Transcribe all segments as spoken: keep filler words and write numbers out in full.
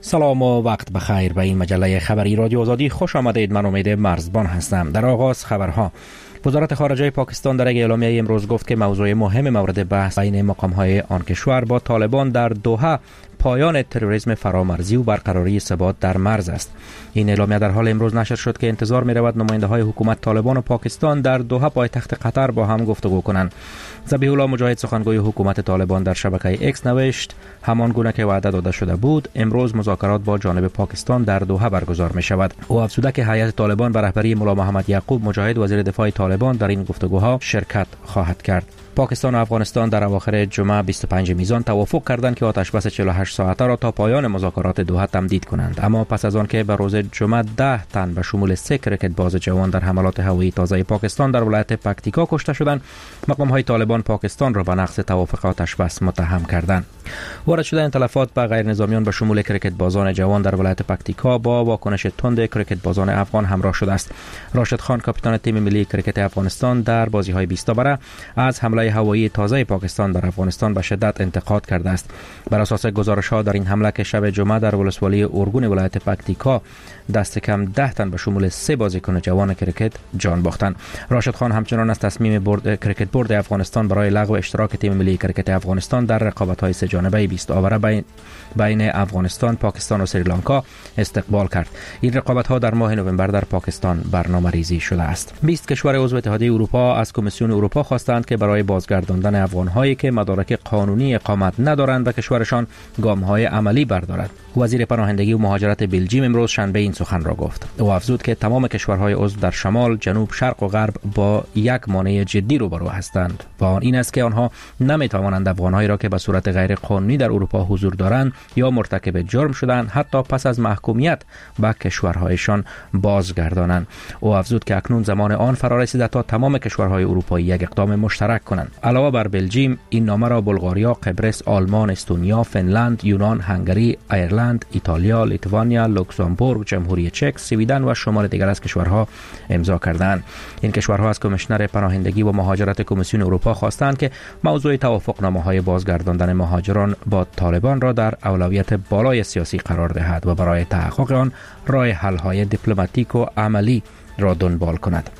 سلام و وقت بخیر. به این مجله خبری رادیو آزادی خوش آمدید. من امید مرزبان هستم. در آغاز خبرها. وزارت خارجه پاکستان در یک اعلامیه امروز گفت که موضوع مهم مورد بحث بین مقام‌های آن کشور با طالبان در دوحه پایان تروریسم فرامرزی و برقراری ثبات در مرز است. این اعلامیه در حال امروز نشر شد که انتظار می رود نماینده‌های حکومت طالبان و پاکستان در دوحه پایتخت قطر با هم گفتگو کنند. ذبیح الله مجاهد سخنگوی حکومت طالبان در شبکه ایکس نوشت همان گونه که وعده داده شده بود امروز مذاکرات با جانب پاکستان در دوحه برگزار می شود. او افزوده که هیئت طالبان به رهبری مولا محمد یعقوب مجاهد وزیر دفاع طالبان در این گفتگوها شرکت خواهد کرد. پاکستان و افغانستان در اواخر جمعه بیست و پنج میزان توافق کردند که آتش بس چهل و هشت ساعته را تا پایان مذاکرات دوحه تمدید کنند، اما پس از آن که به روز جمعه ده تن به شمول سه کرکت باز جوان در حملات هوایی تازه پاکستان در ولایت پکتیکا کشته شدند، مقام‌های طالبان پاکستان را به نقض توافق آتش بس متهم کردند. وارد شدن تلفات به غیر نظامیان به شمول کرکت بازان جوان در ولایت پکتیکا با واکنش تند کرکت بازان افغان همراه شده است. راشد خان کاپیتان تیم ملی کرکت افغانستان در بازی‌های بیست بره از حمله هوایی تازه پاکستان بر افغانستان به شدت انتقاد کرده است. بر اساس گزارش‌ها در این حمله که شب جمعه در ولسوالی اورگون ولایت پکتیکا دست کم ده تن به شمول سه بازیکن جوان کرکت جان باختند. راشد خان همچنان از تصمیم برد کرکت بورد افغانستان برای لغو اشتراک تیم ملی کرکت افغانستان در رقابت‌های سه جانبه بیست آوره بین بین افغانستان، پاکستان و سریلانکا استقبال کرد. این رقابت‌ها در ماه نوامبر در پاکستان برنامه‌ریزی شده است. بیست کشور عضو اتحادیه اروپا از کمیسیون اروپا خواستند که برای بازگرداندن افغان‌هایی که مدارک قانونی اقامت ندارند به کشورشان گام‌های عملی بردارد. وزیر پناهندگی و مهاجرت بلژیم امروز شنبه این سخن را گفت. او افزود که تمام کشورهای عضو در شمال، جنوب، شرق و غرب با یک مانع جدی روبرو هستند و آن این است که آنها نمی‌توانند افغان‌هایی را که به صورت غیر قانونی در اروپا حضور دارند یا مرتکب جرم شدند حتی پس از محکومیت به کشورهایشان بازگردانند. او افزود که اکنون زمان آن فرا رسیده تا تمام کشورهای اروپایی یک اقدام مشترک کنند. علاوه بر بلژیم، این نامه را بلغاریا، قبرس، آلمان، استونیا، فنلند، یونان، هنگری، ایرلند، ایتالیا، لیتوانیا، لوکزامبورگ، جمهوری چک، سویدن و شمار دیگر از کشورها امضا کردند. این کشورها از کمیشنر پناهندگی و مهاجرت کمیسیون اروپا خواستند که موضوع توافقنامه‌های بازگرداندن مهاجران با طالبان را در اولویت بالای سیاسی قرار دهد و برای تحقق آن راه حل‌های دیپلماتیک و عملی را دنبال کند.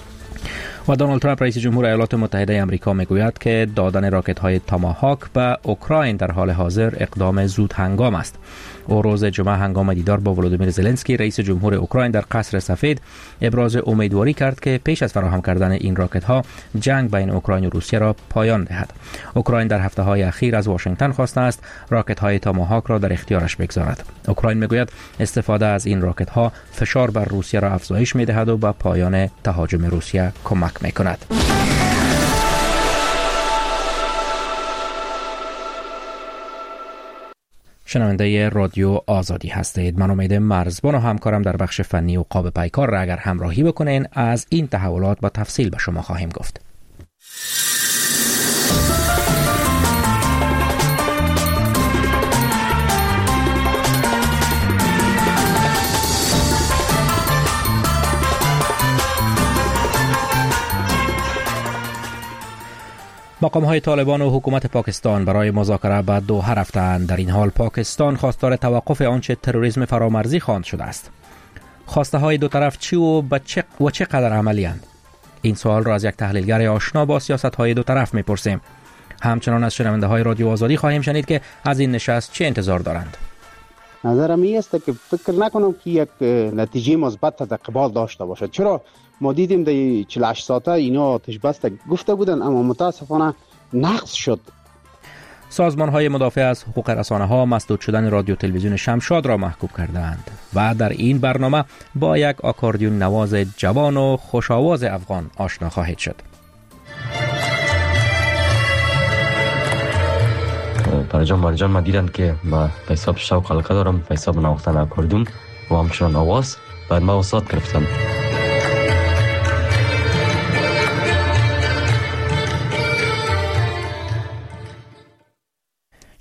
و دونالد ترامپ رئیس جمهور ایالات متحده آمریکا میگوید که دادن راکت‌های تاماهاک به اوکراین در حال حاضر اقدام زود هنگام است. او روز جمعه هنگام دیدار با ولودیمیر زلنسکی رئیس جمهور اوکراین در قصر سفید ابراز امیدواری کرد که پیش از فراهم کردن این راکت‌ها جنگ بین اوکراین و روسیه را پایان دهد. اوکراین در هفته‌های اخیر از واشنگتن خواسته است راکت‌های تاماهاک را در اختیارش بگذارد. اوکراین میگوید استفاده از این راکت‌ها فشار بر روسیه را افزایش می‌دهد و به پایان تهاجم روسیه کمک می‌کند. شنونده رادیو آزادی هستید. من امید مرزبان و همکارم در بخش فنی و قاب پیکار را اگر همراهی بکنین از این تحولات با تفصیل به شما خواهیم گفت. مقام‌های طالبان و حکومت پاکستان برای مذاکره به دوحه رفتند. در این حال پاکستان خواستار توقف آنچه تروریسم فرامرزی خوانده شده است. خواسته های دو طرف چی و به چه و چقدر عملی اند؟ این سوال را از یک تحلیلگر آشنا با سیاست های دو طرف میپرسیم. همچنان از شنونده های رادیو آزادی خواهیم شنید که از این نشست چه انتظار دارند. نظرم این است که فکر نکنم که یک نتیجه مثبت تقبال داشته باشد. چرا ما دیدیم در چهل و هشت ساعته اینا آتش بس گفته بودن اما متاسفانه نقض شد. سازمان های مدافع از حقوق رسانه ها مسدود شدن رادیو تلویزیون شمشاد را محکوم کردند و در این برنامه با یک آکاردیون نواز جوان و خوش‌آواز افغان آشنا خواهید شد. پرجام مرجان ما دیدن که با حساب شوق حلقه دارم، حساب نواختن آکاردیون و همچنان آواز بعد ما وسط گرفتم.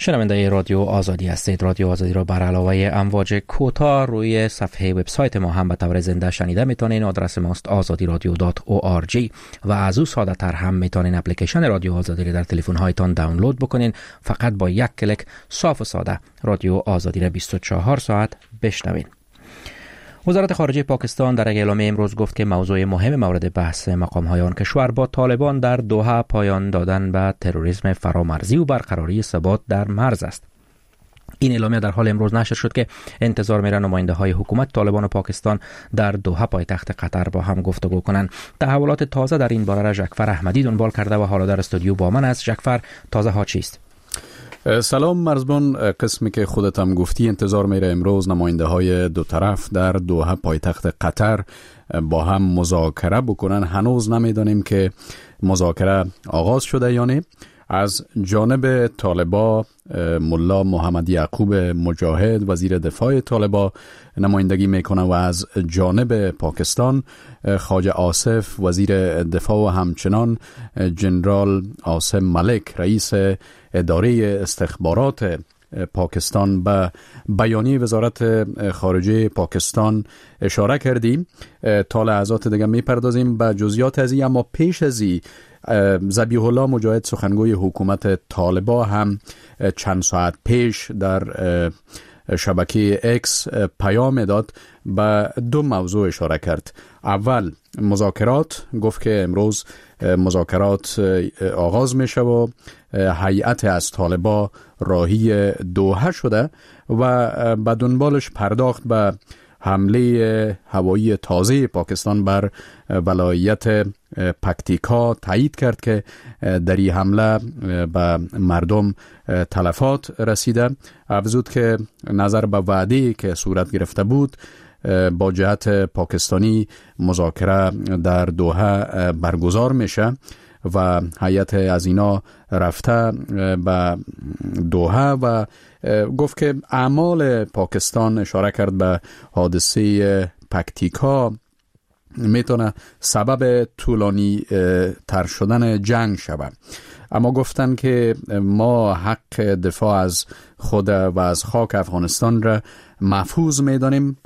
شنونده رادیو آزادی هستید. رادیو آزادی را بر علاوه امواج کوتاه روی صفحه وبسایت ما هم به طور زنده شنیده میتونین. آدرس ماست آزادی رادیو دات او آر جی و از او ساده تر هم میتونین اپلیکیشن رادیو آزادی را در تلفن هایتان دانلود بکنین. فقط با یک کلیک صاف و ساده رادیو آزادی را بیست و چهار ساعت بشنوین. وزارت خارجه پاکستان در یک اعلامیه امروز گفت که موضوع مهم مورد بحث مقام‌های آن کشور با طالبان در دوحه پایان دادن به تروریسم فرامرزی و برقراری ثبات در مرز است. این اعلامیه در حال امروز نشر شد که انتظار میره نماینده های حکومت طالبان و پاکستان در دوحه پایتخت قطر با هم گفتگو کنند. تحولات تازه در این باره را ژکفر احمدی دنبال کرده و حالا در استودیو با من است. ژکفر، تازه ها چیست؟ سلام مرزبان. قسمی که خودت هم گفتی انتظار میره امروز نماینده های دو طرف در دوحه پایتخت قطر با هم مذاکره بکنن. هنوز نمیدانیم که مذاکره آغاز شده یا نه. از جانب طالبا ملا محمد یعقوب مجاهد وزیر دفاع طالبا نمایندگی میکنه و از جانب پاکستان خواجه آصف وزیر دفاع و همچنان جنرال عاصم ملک رئیس اداره استخبارات پاکستان به بیانیه وزارت خارجه پاکستان اشاره کردیم. تا لحظات دیگه میپردازیم به جزئیات از این، اما پیش از این ذبیح الله مجاهد سخنگوی حکومت طالبا هم چند ساعت پیش در شبکه اکس پیام داد به دو موضوع اشاره کرد. اول مذاکرات، گفت که امروز مذاکرات آغاز میشه و هیئت از طالبا راهی دوحه شده و به دنبالش پرداخت به حمله هوایی تازه پاکستان بر ولایت پکتیکا. تایید کرد که در این حمله به مردم تلفات رسیده. افزود که نظر به وعده‌ای که صورت گرفته بود با جهت پاکستانی مذاکره در دوحه برگزار میشه و هیئت از اینا رفته به دوحه و گفت که اعمال پاکستان، اشاره کرد به حادثه پکتیکا، میتونه سبب طولانی تر شدن جنگ شود. اما گفتن که ما حق دفاع از خود و از خاک افغانستان را محفوظ میدانیم،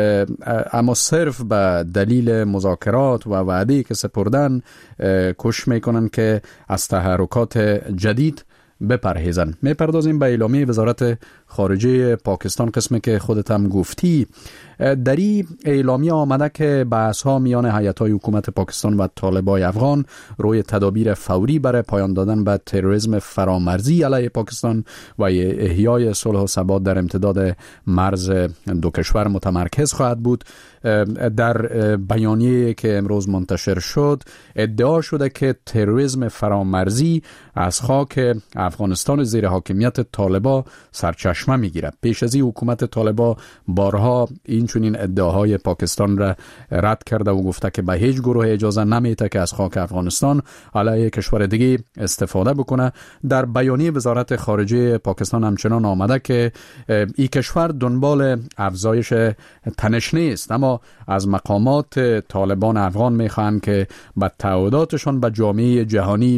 اما صرف به دلیل مذاکرات و وعده‌ای که سپردن کوشش میکنن که از تحرکات جدید بپرهیزن. میپردازیم به اعلامیه وزارت خارجه پاکستان، قسمی که خودت هم گفتی. در این اعلامیه آمده که بحث ها میان هیئت‌های حکومت پاکستان و طالبای افغان روی تدابیر فوری برای پایان دادن به تروریسم فرامرزی علیه پاکستان و احیای صلح و ثبات در امتداد مرز دو کشور متمرکز خواهد بود. در بیانیه که امروز منتشر شد ادعا شده که تروریسم فرامرزی از خاک افغانستان زیر حاکمیت طالبا سرچشمه میگیره. پیش از این حکومت طالبا بارها این چنین ادعاهای پاکستان را رد کرده و گفته که به هیچ گروه اجازه نمیده که از خاک افغانستان علیه کشور دیگه استفاده بکنه. در بیانیه وزارت خارجه پاکستان همچنان آمده که این کشور دنبال افزایش تنش نیست، اما از مقامات طالبان افغان میخوان که به تعهداتشان به جامعه جهانی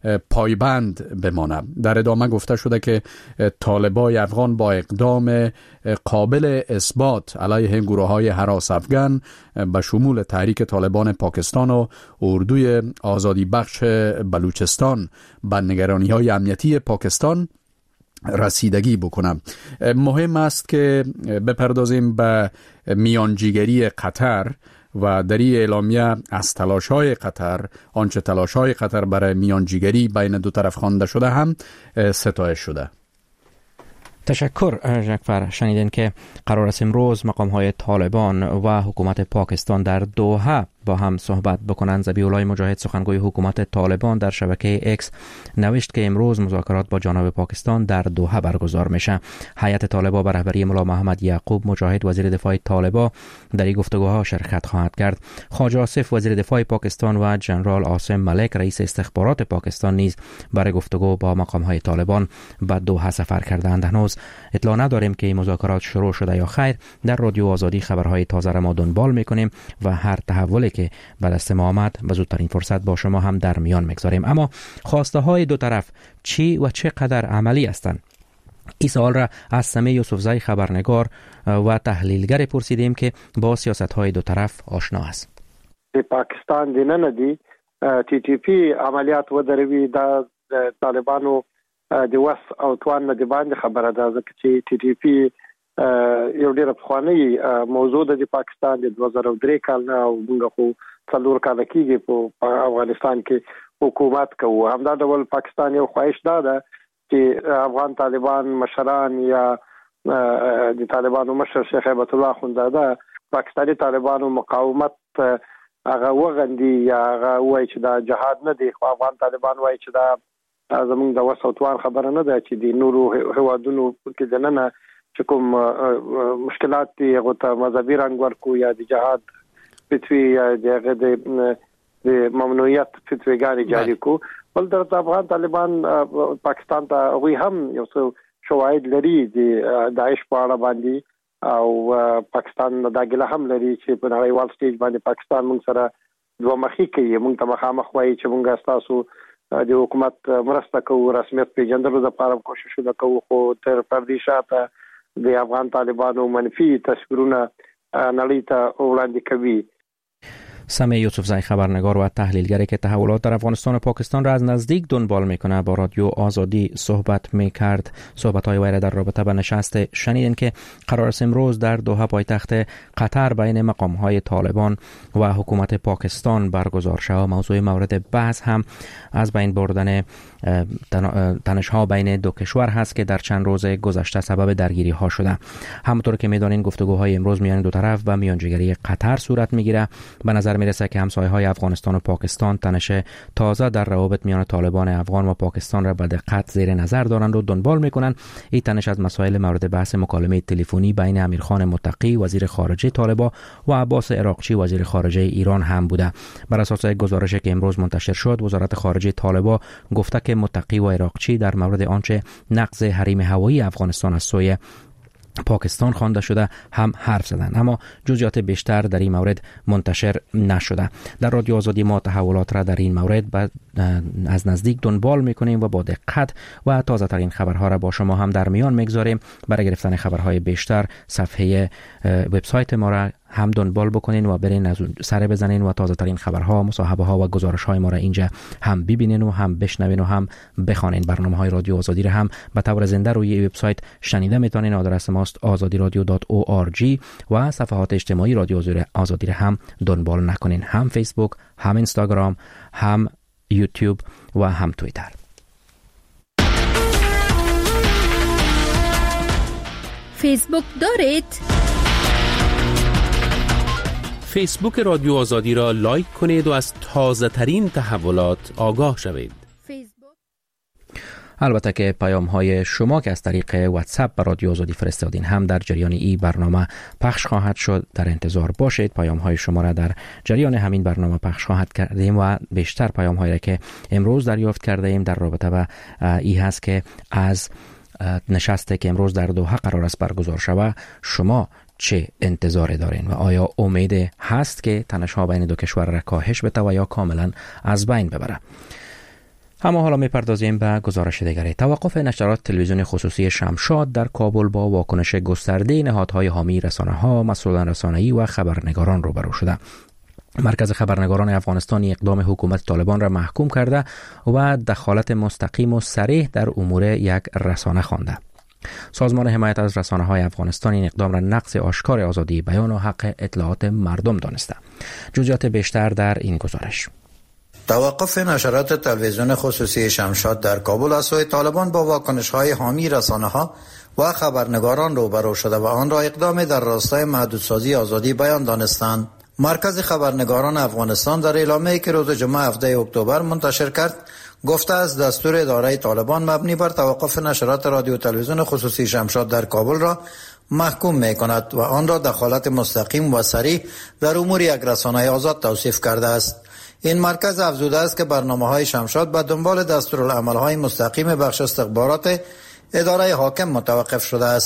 پایبند بمانه. در ادامه گفته شده که طالبای افغان با اقدام قابل اثبات علیه گروه های هراس افغان به شمول تحریک طالبان پاکستان و اردوی آزادی بخش بلوچستان به نگرانی های امنیتی پاکستان رسیدگی بکنم. مهم است که بپردازیم به میانجیگری قطر و در این اعلامیه از تلاش‌های قطر، آنچه تلاش‌های قطر برای میانجیگری بین دو طرف خوانده شده هم ستایش شده. تشکر ژکفر. شنیدین که قرار است امروز مقام‌های طالبان و حکومت پاکستان در دوحه با هم صحبت بکنند. ذبیح الله مجاهد سخنگوی حکومت طالبان در شبکه اکس نوشت که امروز مذاکرات با جانب پاکستان در دوحه برگزار میشه. هیئت طالبا به رهبری ملا محمد یعقوب مجاهد وزیر دفاع طالبا در این گفتگوها شرکت خواهد کرد. خواجه آصف وزیر دفاع پاکستان و جنرال عاصم ملک رئیس استخبارات پاکستان نیز برای گفتگو با مقام‌های طالبان به دوحه سفر کردند. هنوز اطلاع نداریم که این مذاکرات شروع شده یا خیر. در رادیو آزادی خبرهای تازه را ما دنبال میکنیم و هر تحولی که به دست ما آمد به زودترین فرصت با شما هم در میان میگذاریم. اما خواسته های دو طرف چی و چقدر عملی هستند؟ این سوال را از سمیع یوسفزی خبرنگار و تحلیلگر پرسیدیم که با سیاست‌های دو طرف آشنا است. پاکستان دینه ندی تی تی پی عملیات ودروي د طالبانو د وس او توان نه دی باندې خبره ده چې تی تی پی یو ډېر افغاني موضوع د پاکستان د دوه زره درې کال نه او موږ خو څلور کال کېږي په افغانستان کې حکومت کوو. همدا ډول پاکستان یو خواهش ده چې افغان طالبان مشران یا د طالبانو مشر شیخ هیبت الله اخوندزاده پاکستاني طالبانو مقاومت هغه وغندي یا هغه وایي چې دا جهاد نه دی، خو افغان طالبان وایي چې دا زمونږ د وسوتوان خبره نه ده چې د نورو هوادونو کې دننه چې کوم مشکلات دي هغه ته مذهبي رنګ ورکو یا د جهاد فتوی یا د ممنوعیت فتویګانې جاری کو. بل د افغان طالبان پاکستان ته غوي هم یو څه شواهد لري د داعش په اړه باندې او پاکستان دا ګله هم لري چې په نړیوال سټیج باندې پاکستان موږ سره دوه مخې کوي. موږ ته مخامخ وایي چې موږ تاسو د حکومت مرسته کوو، رسمیت پیژندلو لپاره کوشش وکړو، خو تر پردي شاته د افغان طالبانو منفي تصویرونه نړۍ ته وړاندې کوي. سمیع یوسفزی خبرنگار و تحلیلگری که تحولات در افغانستان و پاکستان را از نزدیک دنبال میکنه با رادیو آزادی صحبت میکرد. صحبت های وی در رابطه به نشست شنیدین که قرار است امروز در دوحه پایتخت قطر بین مقام های طالبان و حکومت پاکستان برگزار شود. موضوع مورد بحث هم از بین بردن تنش ها بین دو کشور هست که در چند روز گذشته سبب درگیری ها شده. همونطور که میدانین گفتگوهای امروز میان دو طرف و میانجیگری قطر صورت میگیره. به نظر میرسه که همسایه‌های افغانستان و پاکستان تنش تازه در روابط میان طالبان افغان و پاکستان را به دقت زیر نظر دارند و دنبال میکنند. این تنش از مسائل مورد بحث مکالمه تلفنی بین امیرخان متقی وزیر خارجه طالبان و عباس عراقچی وزیر خارجه ایران هم بوده. بر اساس گزارشی که امروز منتشر شد، وزارت خارجه طالبان گفته که متقی و عراقچی در مورد آنچه نقض حریم هوایی افغانستان از سوی پاکستان خوانده شده هم حرف زدند، اما جزئیات بیشتر در این مورد منتشر نشده. در رادیو آزادی ما تحولات را در این مورد از نزدیک دنبال میکنیم و با دقت و تازه ترین خبرها را با شما هم در میان میگذاریم. برای گرفتن خبرهای بیشتر صفحه وبسایت ما را هم دنبال بکنین و برین سر بزنین و تازه ترین خبرها، مصاحبه ها و گزارش های ما را اینجا هم ببینین و هم بشنوین و هم بخوانین. برنامه های رادیو آزادی را هم به طور زنده روی وبسایت شنیده میتونین. آدرس ماست آزادی رادیو دات او آر جی و صفحات اجتماعی رادیو آزادی را هم دنبال نکنین، هم فیسبوک، هم اینستاگرام، هم یوتیوب و هم توییتر. فیسبوک دارید؟ فیسبوک رادیو آزادی را لایک کنید و از تازه ترین تحولات آگاه شوید. البته که پیام های شما که از طریق واتساپ به رادیو آزادی فرستادین هم در جریان این برنامه پخش خواهد شد. در انتظار باشید. پیام های شما را در جریان همین برنامه پخش خواهد کردیم و بیشتر پیام هایی را که امروز دریافت کرده ایم در رابطه با این هست که از نشستی که امروز در دوحه قرار است برگزار شود شما چه انتظار دارین و آیا امید هست که تنش ها بین دو کشور را کاهش بده و یا کاملا از بین ببره؟ اما حالا میپردازیم به گزارش دیگری. توقف نشرات تلویزیون خصوصی شمشاد در کابل با واکنش گسترده نهادهای حامی رسانه‌ها، مسئولان رسانه‌ای و خبرنگاران روبرو شده. مرکز خبرنگاران افغانستان اقدام حکومت طالبان را محکوم کرده و دخالت مستقیم و صریح در امور یک رسانه خوانده. سازمان حمایت از رسانه‌های افغانستان این اقدام را نقض آشکار آزادی بیان و حق اطلاعات مردم دانسته. جزئیات بیشتر در این گزارش. توقف نشرات تلویزیون خصوصی شمشاد در کابل از سوی طالبان با واکنش‌های حامی رسانه‌ها و خبرنگاران روبرو شده و آن را اقدام در راستای محدودسازی آزادی بیان دانستند. مرکز خبرنگاران افغانستان در اعلامیه‌ای که روز جمعه هفده اکتبر منتشر کرد گفته از دستور اداره طالبان مبنی بر توقف نشرات رادیو تلویزیون خصوصی شمشاد در کابل را محکوم می‌کند و آن را دخالت مستقیم و صریح در امور یک رسانه آزاد توصیف کرده است. این مرکز افزوده است که برنامه‌های شمشاد به دنبال دستورالعمل‌های مستقیم بخش استخبارات اداره حاکم متوقف شده است.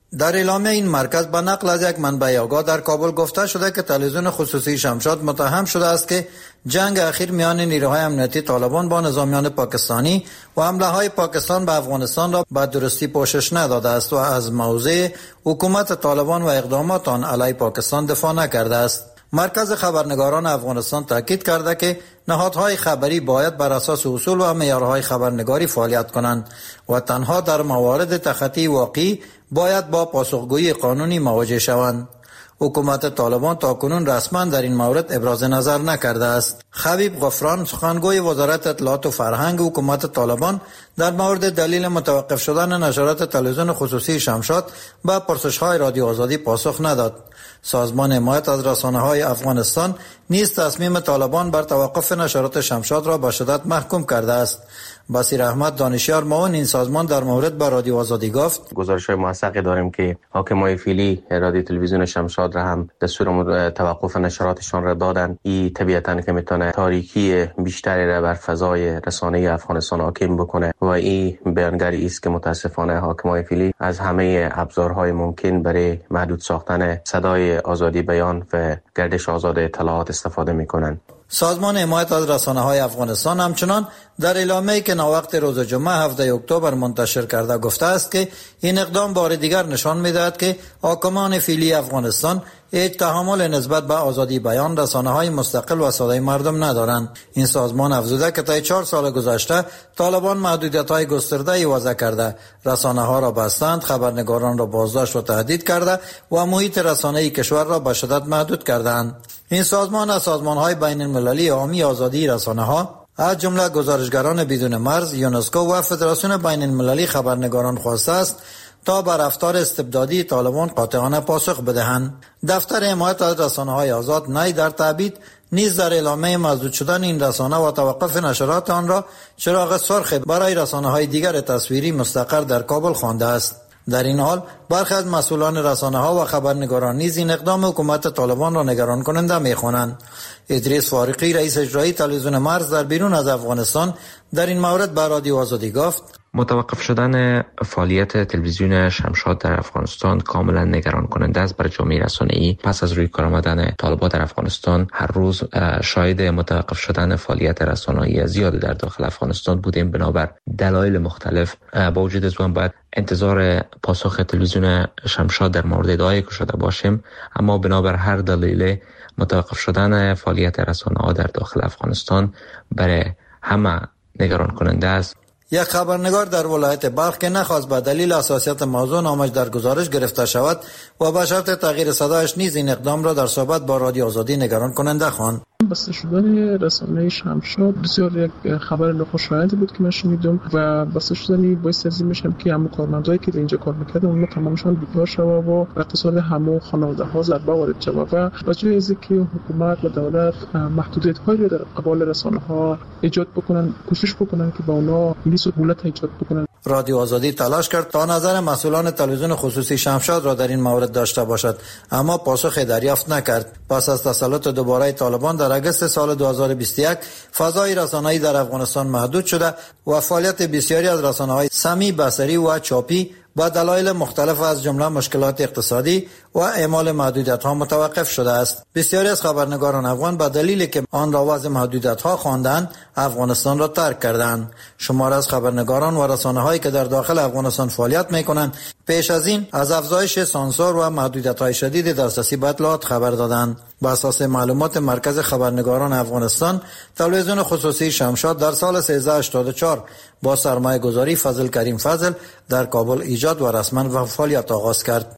در اعلامیه این مرکز به نقل از یک منبع آگاه در کابل گفته شده که تلویزیون خصوصی شمشاد متهم شده است که جنگ اخیر میان نیروهای امنیتی طالبان با نظامیان پاکستانی و حمله های پاکستان به افغانستان را به درستی پوشش نداده است و از موضع حکومت طالبان و اقدامات آن علیه پاکستان دفاع نکرده است. مرکز خبرنگاران افغانستان تاکید کرده که نهادهای خبری باید بر اساس اصول و معیارهای خبرنگاری فعالیت کنند و تنها در موارد تخطی واقعی باید با پاسخگویی قانونی مواجه شوند. حکومت طالبان تاکنون رسما در این مورد ابراز نظر نکرده است. خبیب غفران، سخنگوی وزارت اطلاعات و فرهنگ حکومت طالبان، در مورد دلیل متوقف شدن نشرات تلویزیون خصوصی شمشاد به پرسش‌های رادیو آزادی پاسخ نداد. سازمان حمایت از رسانه‌های افغانستان نیز تصمیم طالبان بر توقف نشرات شمشاد را به شدت محکوم کرده است. بصیر احمد دانشیار معاون این سازمان در مورد با رادیو آزادی گفت: گزارش‌های موثقی داریم که حاکمای فعلی رادیو تلویزیون شمشاد را هم دستور توقف نشراتشان را دادن. این طبیعتاً که میتونه تاریکی بیشتری را بر فضای رسانه‌ای افغانستان حاکم بکنه و این بیانگری است که متاسفانه حاکمای فعلی از همه ابزارهای ممکن برای محدود ساختن صدای آزادی بیان و گردش آزاد اطلاعات استفاده میکنند. سازمان حمایت از رسانه‌های افغانستان همچنان در اعلامیه‌ای که ناوقت روز جمعه هفده اکتبر منتشر کرده گفته است که این اقدام بار دیگر نشان می‌دهد که حاکمان فعلی افغانستان هیچ تحمل نسبت به آزادی بیان، رسانه‌های مستقل و صدای مردم ندارند. این سازمان افزوده که طی چهار سال گذشته طالبان محدودیت‌های گسترده‌ای وضع کرده، رسانه‌ها را بستند، خبرنگاران را بازداشت و تهدید کرده و محیط رسانه‌ای کشور را به شدت محدود کردند. این سازمان از سازمان‌های بین‌المللی حامی آزادی رسانه‌ها از جمله گزارشگران بدون مرز، یونسکو و فدراسیون بین‌المللی خبرنگاران خواسته است تا بر رفتار استبدادی طالبان قاطعانه پاسخ بدهند. دفتر حمایت از رسانه‌های آزاد نی در تبعید نیز در اعلامیه مسدود شدن این رسانه و توقف نشرات آن را چراغ سرخ برای رسانه‌های دیگر تصویری مستقر در کابل خوانده است. در این حال برخی از مسئولان رسانه‌ها و خبرنگاران نیز این اقدام حکومت طالبان را نگران کننده می‌خوانند. ادریس فارقی، رئیس اجرایی تلویزیون مرز در بیرون از افغانستان، در این مورد به رادیو آزادی گفت: متوقف شدن فعالیت تلویزیون شمشاد در افغانستان کاملا نگران کننده است برای جامعه رسانه‌ای. پس از روی کار آمدن طالبان در افغانستان هر روز شاهد متوقف شدن فعالیت رسانه‌ای زیاد در داخل افغانستان بودیم. بنابر دلایل مختلف با وجود از اون باید انتظار پاسخ تلویزیون شمشاد در مورد ادعای که شده باشیم، اما بنابر هر دلیل متوقف شدن فعالیت رسانه‌ها در داخل افغانستان برای همه نگران کننده است. یک خبرنگار در ولایت بلخ که نخواست به دلیل حساسیت موضوع نامش در گزارش گرفته شود و به شرط تغییر صدایش نیز این اقدام را در صحبت با رادیو آزادی نگران کننده خواند. بسته شدن رسانه شمشاد بسیار یک خبر ناخوشایندی بود که من شنیدم و بسته شدن باعث از این میشم که همه کارمندایی که اینجا کار میکردن اونها تمامشان بیکار شوه و اقتصاد همه خانواده ها ضربه وارد شوه و با جای از اینکه حکومت و دولت محدودیت هایی در قبال رسانه ها ایجاد بکنن، کوشش بکنن که با اونها این سهولت ایجاد بکنن. رادیو آزادی تلاش کرد تا نظر مسئولان تلویزیون خصوصی شمشاد را در این مورد داشته باشد، اما پاسخی دریافت نکرد. پس از تسلط دوباره طالبان در اگست سال دو هزار و بیست و یک فضای رسانه‌ای در افغانستان محدود شده و فعالیت بسیاری از رسانه‌های سمی، بصری و چاپی با دلایل مختلف از جمله مشکلات اقتصادی و اعمال محدودیت‌ها متوقف شده است. بسیاری از خبرنگاران افغان به دلیلی که آن را وضع محدودیت‌ها خواندند افغانستان را ترک کردند. شمار از خبرنگاران و رسانه‌هایی که در داخل افغانستان فعالیت می‌کنند پیش از این از افزایش سانسور و محدودیت‌های شدید دسترسی به اطلاعات خبر دادند. بر اساس معلومات مرکز خبرنگاران افغانستان، تلویزیون خصوصی شمشاد در سال سیزده هشتاد و چهار با سرمایه گذاری فضل کریم فضل در کابل ایجاد و رسما فعالیت آغاز کرد.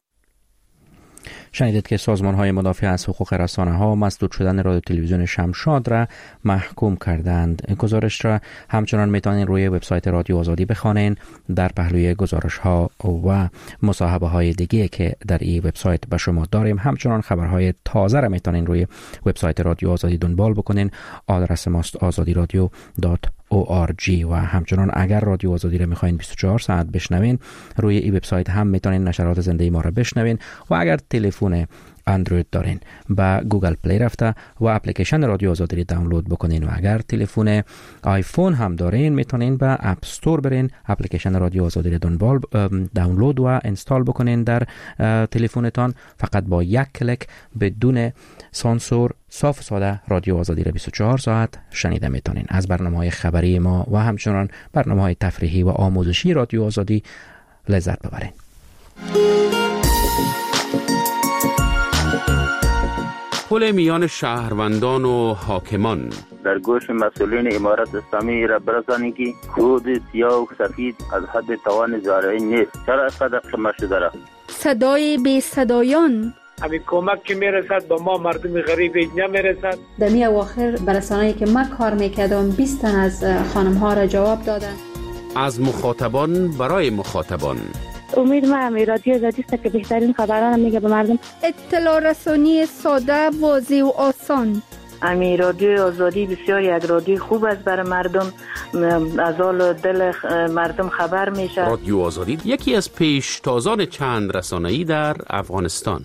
شنیدید که سازمان‌های مدافع از حقوق رسانه‌ها مسدود شدن رادیو تلویزیون شمشاد را محکوم کردند. گزارش را همچنان میتونید روی وبسایت رادیو آزادی بخوانید. در پهلوی گزارش‌ها و مصاحبه‌های دیگه که در این وبسایت به شما داریم، همچنان خبرهای تازه را میتونید روی وبسایت رادیو آزادی دنبال بکنین. آدرس ماست آزادی رادیو دات او آر جی و همچنان اگر رادیو آزادی را میخواین بیست و چهار ساعت بشنوین، روی این وبسایت هم میتونین نشرات زنده ما را بشنوین و اگر تلفن اندروید دارین با گوگل پلی رفته و اپلیکیشن رادیو آزادی رو دانلود بکنین و اگر تلفن آیفون هم دارین میتونین به اپ استور برین اپلیکیشن رادیو آزادی رو دنبال دانلود و اینستال بکنین در تلفنتان. فقط با یک کلیک بدون سانسور صاف و ساده رادیو آزادی رو بیست و چهار ساعت شنیده میتونین. از برنامه‌های خبری ما و همچنان برنامه‌های تفریحی و آموزشی رادیو آزادی لذت ببرین. پل میان شهروندان و حاکمان در گوش مسئولین امارت اسلامی را برسانید که خود سیاه و سفید از حد توان زارعی نیست. چرا اینقدر قمه شده را؟ صدای بی صدایان همین کمک که میرسد با ما مردم غریب نمیرسد. در می اواخر برسانه‌ای که من کار میکردم بیست تن از خانم ها را جواب دادن. از مخاطبان برای مخاطبان. امید ما هم رادیو آزادی است که بهترین خبران میگه به مردم. اطلاع رسانی ساده، واضح و آسان. امی رادیو آزادی بسیار یک رادیو خوب است برای مردم، از حال دل مردم خبر میشه. رادیو آزادی یکی از پیشتازان چند رسانه‌ای در افغانستان.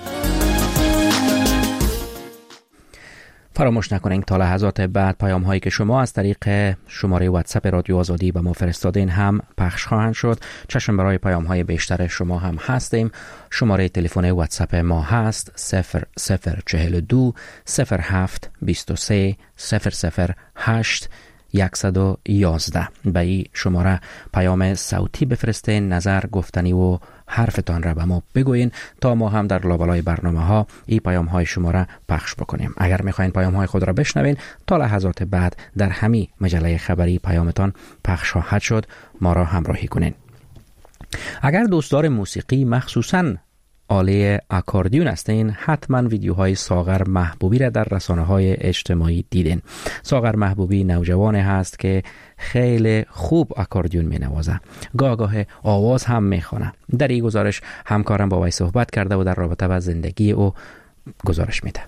فراموش نکنین تا لحظات بعد پیام هایی که شما از طریق شماره واتساپ رادیو آزادی به ما فرستادین هم پخش خواهند شد. چشم برای پیام های بیشتر شما هم هستیم. شماره تلفن واتساپ ما هست صفر صفر چهل و دو صفر هفت بیست و سه صفر صفر هشت یکصد و یازده. به این شماره پیام صوتی بفرستین، نظر، گفتنی و حرفتان را به ما بگوین تا ما هم در لابلای برنامه ها این پیام های شما را پخش بکنیم. اگر میخواین پیام های خود را بشنوین تا لحظات بعد در همین مجله خبری پیامتان پخش خواهد شد، ما را همراهی کنین. اگر دوستدار موسیقی مخصوصاً آله اکاردیون هستین، حتما ویدیوهای ساغر محبوبی را در رسانه‌های اجتماعی دیدین. ساغر محبوبی نوجوانی هست که خیلی خوب اکاردیون می نوازه، گاه گاه آواز هم می خوانه. در این گزارش همکارم با وی صحبت کرده و در رابطه با زندگی او گزارش میده.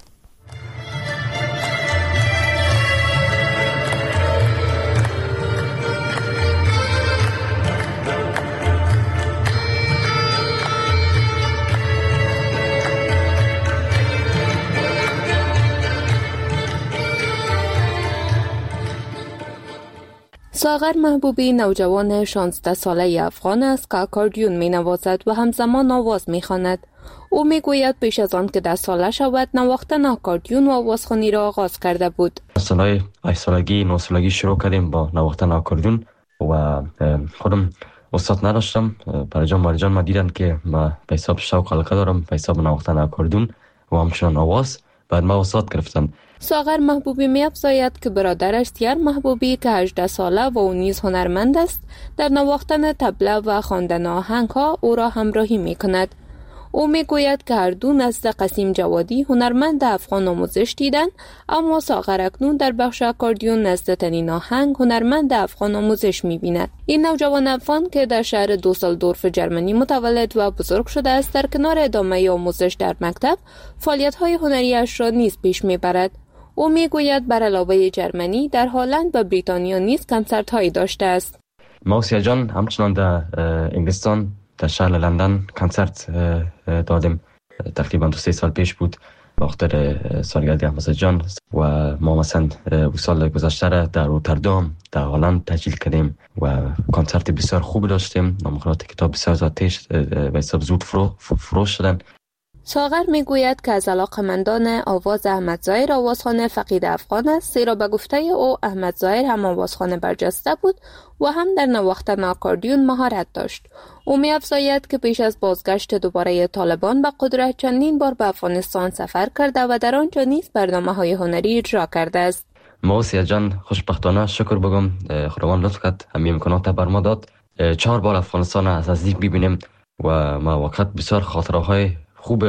ساغر محبوبی نوجوان شانزده ساله افغان است که اکاردیون می نوازد و همزمان آواز می خواند. او می گوید پیش از آن که ده ساله شود نواختن اکاردیون و آوازخوانی را آغاز کرده بود. سالهای هشت سالگی نه سالگی شروع کردیم با نواختن اکاردیون و خودم استاد نداشتم. پرجان مارجان ما دیدن که ما به حساب شوق علاقه دارم به حساب نواختن اکاردیون و همچنان آواز، بعد ما استاد گرفتم. ساغر محبوبی می افزاید که برادرش سیار محبوبی که هجده ساله و او نیز هنرمند است در نواختن طبله و خواندن آهنگ ها او را همراهی می کند. او می گوید که هر دو نزد قسیم جوادی هنرمند افغان آموزش دیدند، اما ساغر اکنون در بخش اکاردیون نزد تنین آهنگ هنرمند افغان آموزش می بیند. این نوجوان افغان که در شهر دوسلدورف جرمنی متولد و بزرگ شده است، در کنار ادامه آموزش در مکتب فعالیت های هنریش را نیز پیش می برد. او می گوید بر علاوه جرمنی در هلند و بریتانیا نیز کنسرت هایی داشته است. ما سیاه جان همچنان در انگلستان در شهر لندن کنسرت دادیم. تقریبا دو سه سال پیش بود وقت سالگرد احمد جان و ما مثلا سال گذشته را در روتردام در هلند تجلیل کردیم و کنسرت بسیار خوب داشتیم. نامخورات کتاب بسیار زیادش به حساب زود فرو فروش شدن. ساغر می گوید که از علاقمندان آواز احمد ظاهر آوازخوان فقید افغان است، زیرا به گفته او احمد ظاهر هم آوازخوان برجسته بود و هم در نواختن اکاردیون مهارت داشت. او می افزاید که پیش از بازگشت دوباره طالبان به قدرت چندین بار به افغانستان سفر کرده و در آنجا نیز برنامه‌های هنری اجرا کرده است. ما سیاه جان خوشبختانه شکر بگم خداوند لطف کرد، همین امکانات بر ما داد چهار بار افغانستان از نزدیک ببینیم و ما وقت بسیار خاطره‌های خوب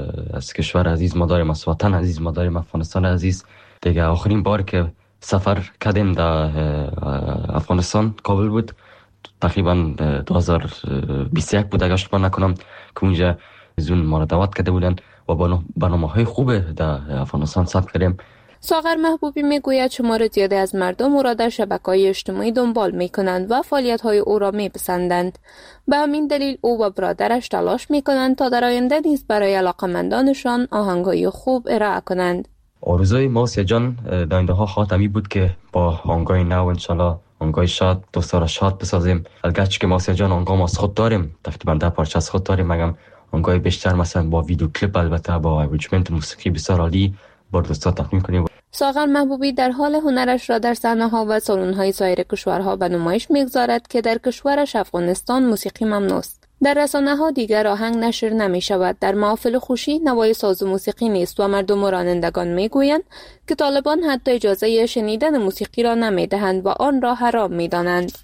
از کشور عزیز ما داریم، از وطن عزیز ما داریم، افغانستان عزیز. دیگه آخرین بار که سفر کردیم در افغانستان کابل بود، تقریبا دو هزار و بیست و یک بود اگر اشتباه نکنم، که اونجا زون ما را دعوت کرده بودن و برنامه های خوب در افغانستان ثبت کردیم. ساغر محبوبی میگوید شمار زیادی از مردم او را در شبکه‌های اجتماعی دنبال میکنند و فعالیت‌های او را میپسندند. به همین دلیل او و برادرش تلاش میکنند تا در آینده نیز برای علاقه‌مندانشان آهنگ‌های خوب ارائه کنند. آرزوی ما آسیا جان در آینده ها خاتمی بود که با آهنگای نو انشالله آهنگای شاد دوستا را شاد بسازیم. الگرچه که ما آسیا جان آهنگا ما از خود داریم، تقریبا ده پارچه از خود داریم، مگم آهنگای بیشتر مثلا با ویدیو کلیپ البته با اریجمنت موسیقی بسیار عالی با دوستا تقدیم کنیم. ساغر محبوبی در حال هنرش را در صحنه‌ها و سالن‌های سایر کشورها به نمایش می‌گذارد که در کشورش افغانستان موسیقی ممنوع است. در رسانه‌ها دیگر آهنگ نشر نمی‌شود. در محافل خوشی نوای ساز و موسیقی نیست و مردم و رانندگان می‌گویند که طالبان حتی اجازه شنیدن موسیقی را نمی‌دهند و آن را حرام می‌دانند.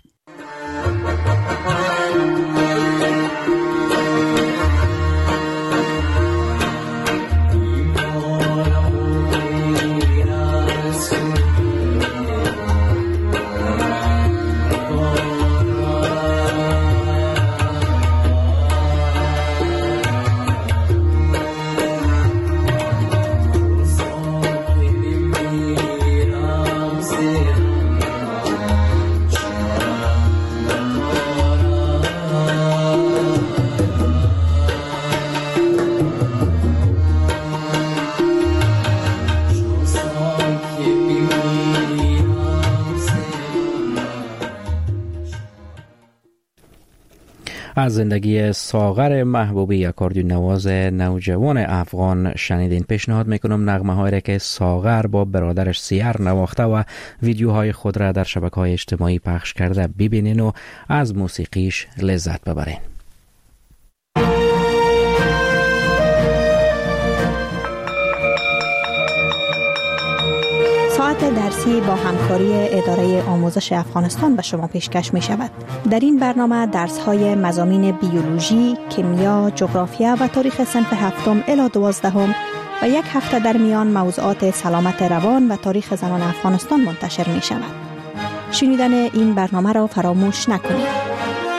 از زندگی ساغر محبوبی، اکاردیون نواز نوجوان افغان شنیدین. پیشنهاد میکنم نغمه هایی را که ساغر با برادرش سیر نواخته و ویدیوهای خود را در شبکه‌های اجتماعی پخش کرده ببینین و از موسیقیش لذت ببرین. ساعت درسی با همکاری اداره آموزش افغانستان به شما پیشکش می شود. در این برنامه درس های مضامین بیولوژی، کیمیا، جغرافیا و تاریخ صنف هفتم الی دوازدهم و یک هفته در میان موضوعات سلامت روان و تاریخ زنان افغانستان منتشر می شود. شنیدن این برنامه را فراموش نکنید.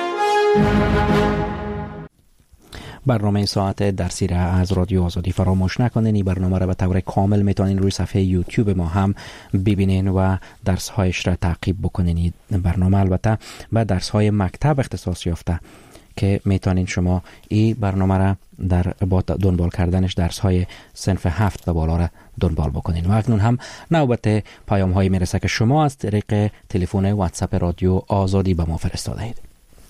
برنامه ساعت درسی را از رادیو آزادی فراموش نکنین. این برنامه را به طور کامل میتونین روی صفحه یوتیوب ما هم ببینین و درس هایش را تعقیب بکنین. این برنامه البته به درس های مکتب اختصاص یافته که میتونین شما این برنامه را در با دنبال کردنش درس های صنف هفت و بالا را دنبال بکنین. و اکنون هم نوبت پیام هایی میرسه که شما از طریق تلفن واتساپ رادیو آزادی به ما فرستاده اید.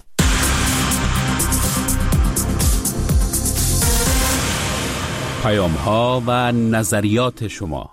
پیام ها و نظریات شما.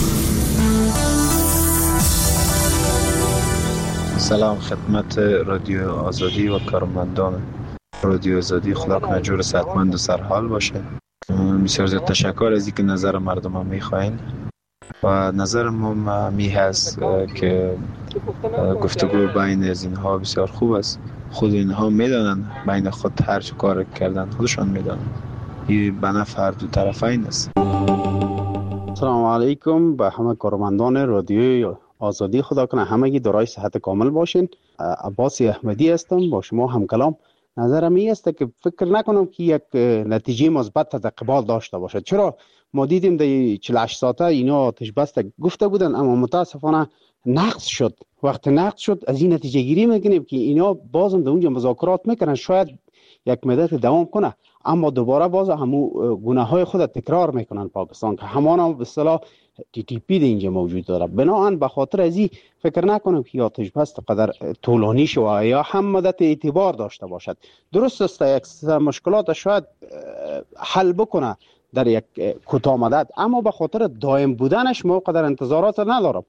سلام خدمت رادیو آزادی و کارمندان رادیو آزادی. خدا کنه جور صحتمند و سرحال باشه. بسیار زیاد تشکر از اینکه نظر مردم هم میخواین و نظر ما می هست که گفتگو بین از اینها بسیار خوب است. خود اینها میدانن بین خود هر چه کار کردن خودشان میدانن. این به نفع هر دو طرفین است. سلام علیکم به همه کارمندان رادیوی آزادی. خدا کنه همگی دارای صحت کامل باشین. عباس احمدی هستم با شما هم کلام. نظرم این است که فکر نکنم که یک نتیجه مثبت در قبال داشته باشد. چرا ما دیدیم در چهل و هشت ساعته اینا آتش بس گفته بودن اما متاسفانه نقض شد. وقت نقض شد از این نتیجه گیری میکنیم که اینا بازم در اونجا مذاکرات میکنن، شاید یک مدت دوام کنه اما دوباره باز همو گناه های خود تکرار میکنن پاکستان که همان هم به اصطلاح تی تی پی اینجا موجود داره. بنابراین به خاطر از این فکر نکنم که آتش بس قدر طولانی شود یا هم مدت اعتبار داشته باشد. درست است یک مشکلات شاید حل بکنه در یک کوتاه مدت، اما به خاطر دائم بودنش ما قدر انتظارات ندارم.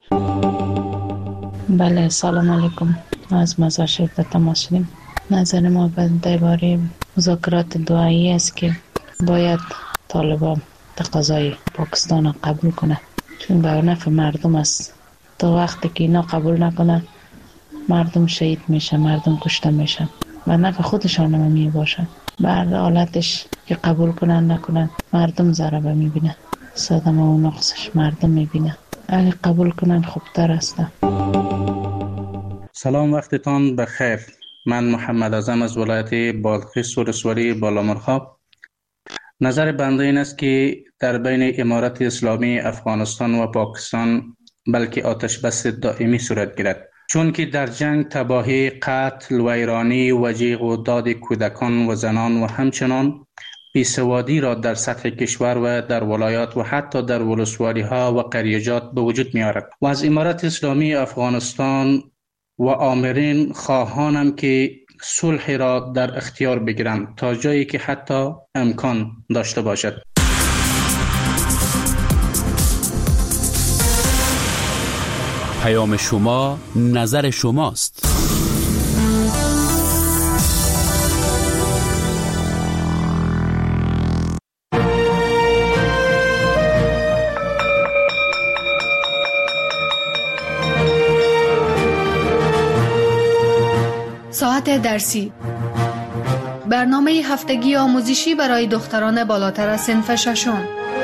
بله سلام علیکم. از مزار شرکت تماس شدیم. نظر ما درباره مذاکرات دوایی است که باید طالبان تقاضای پاکستان را قبول کنه، چون به نفع مردم است. تا وقتی که اینا قبول نکنن مردم شهید میشه، مردم کشته میشن، به نفع خودشان هم می باشه. بعد حالتش که قبول کنن نکنن مردم ضربه میبینه، صدمه و نقصش مردم میبینه. اگه قبول کنن خوبتر است. سلام وقتتان بخیر. من محمد اعظم از ولایت بادغیس ولسوالی بالامرغاب. نظر بنده این است که در بین امارت اسلامی افغانستان و پاکستان بلکه آتش بس دائمی صورت گیرد، چون که در جنگ تباهی، قتل، ویرانی و جیغ و داد کودکان و زنان و همچنان بیسوادی را در سطح کشور و در ولایات و حتی در ولسوالی ها و قریجات به وجود می آورد. و از امارت اسلامی افغانستان و آمرین خواهانم که صلح را در اختیار بگیرند تا جایی که حتی امکان داشته باشد. پیام شما، نظر شماست. ساعت درسی، برنامه هفتگی آموزشی برای دختران بالاتر از صنف ششم.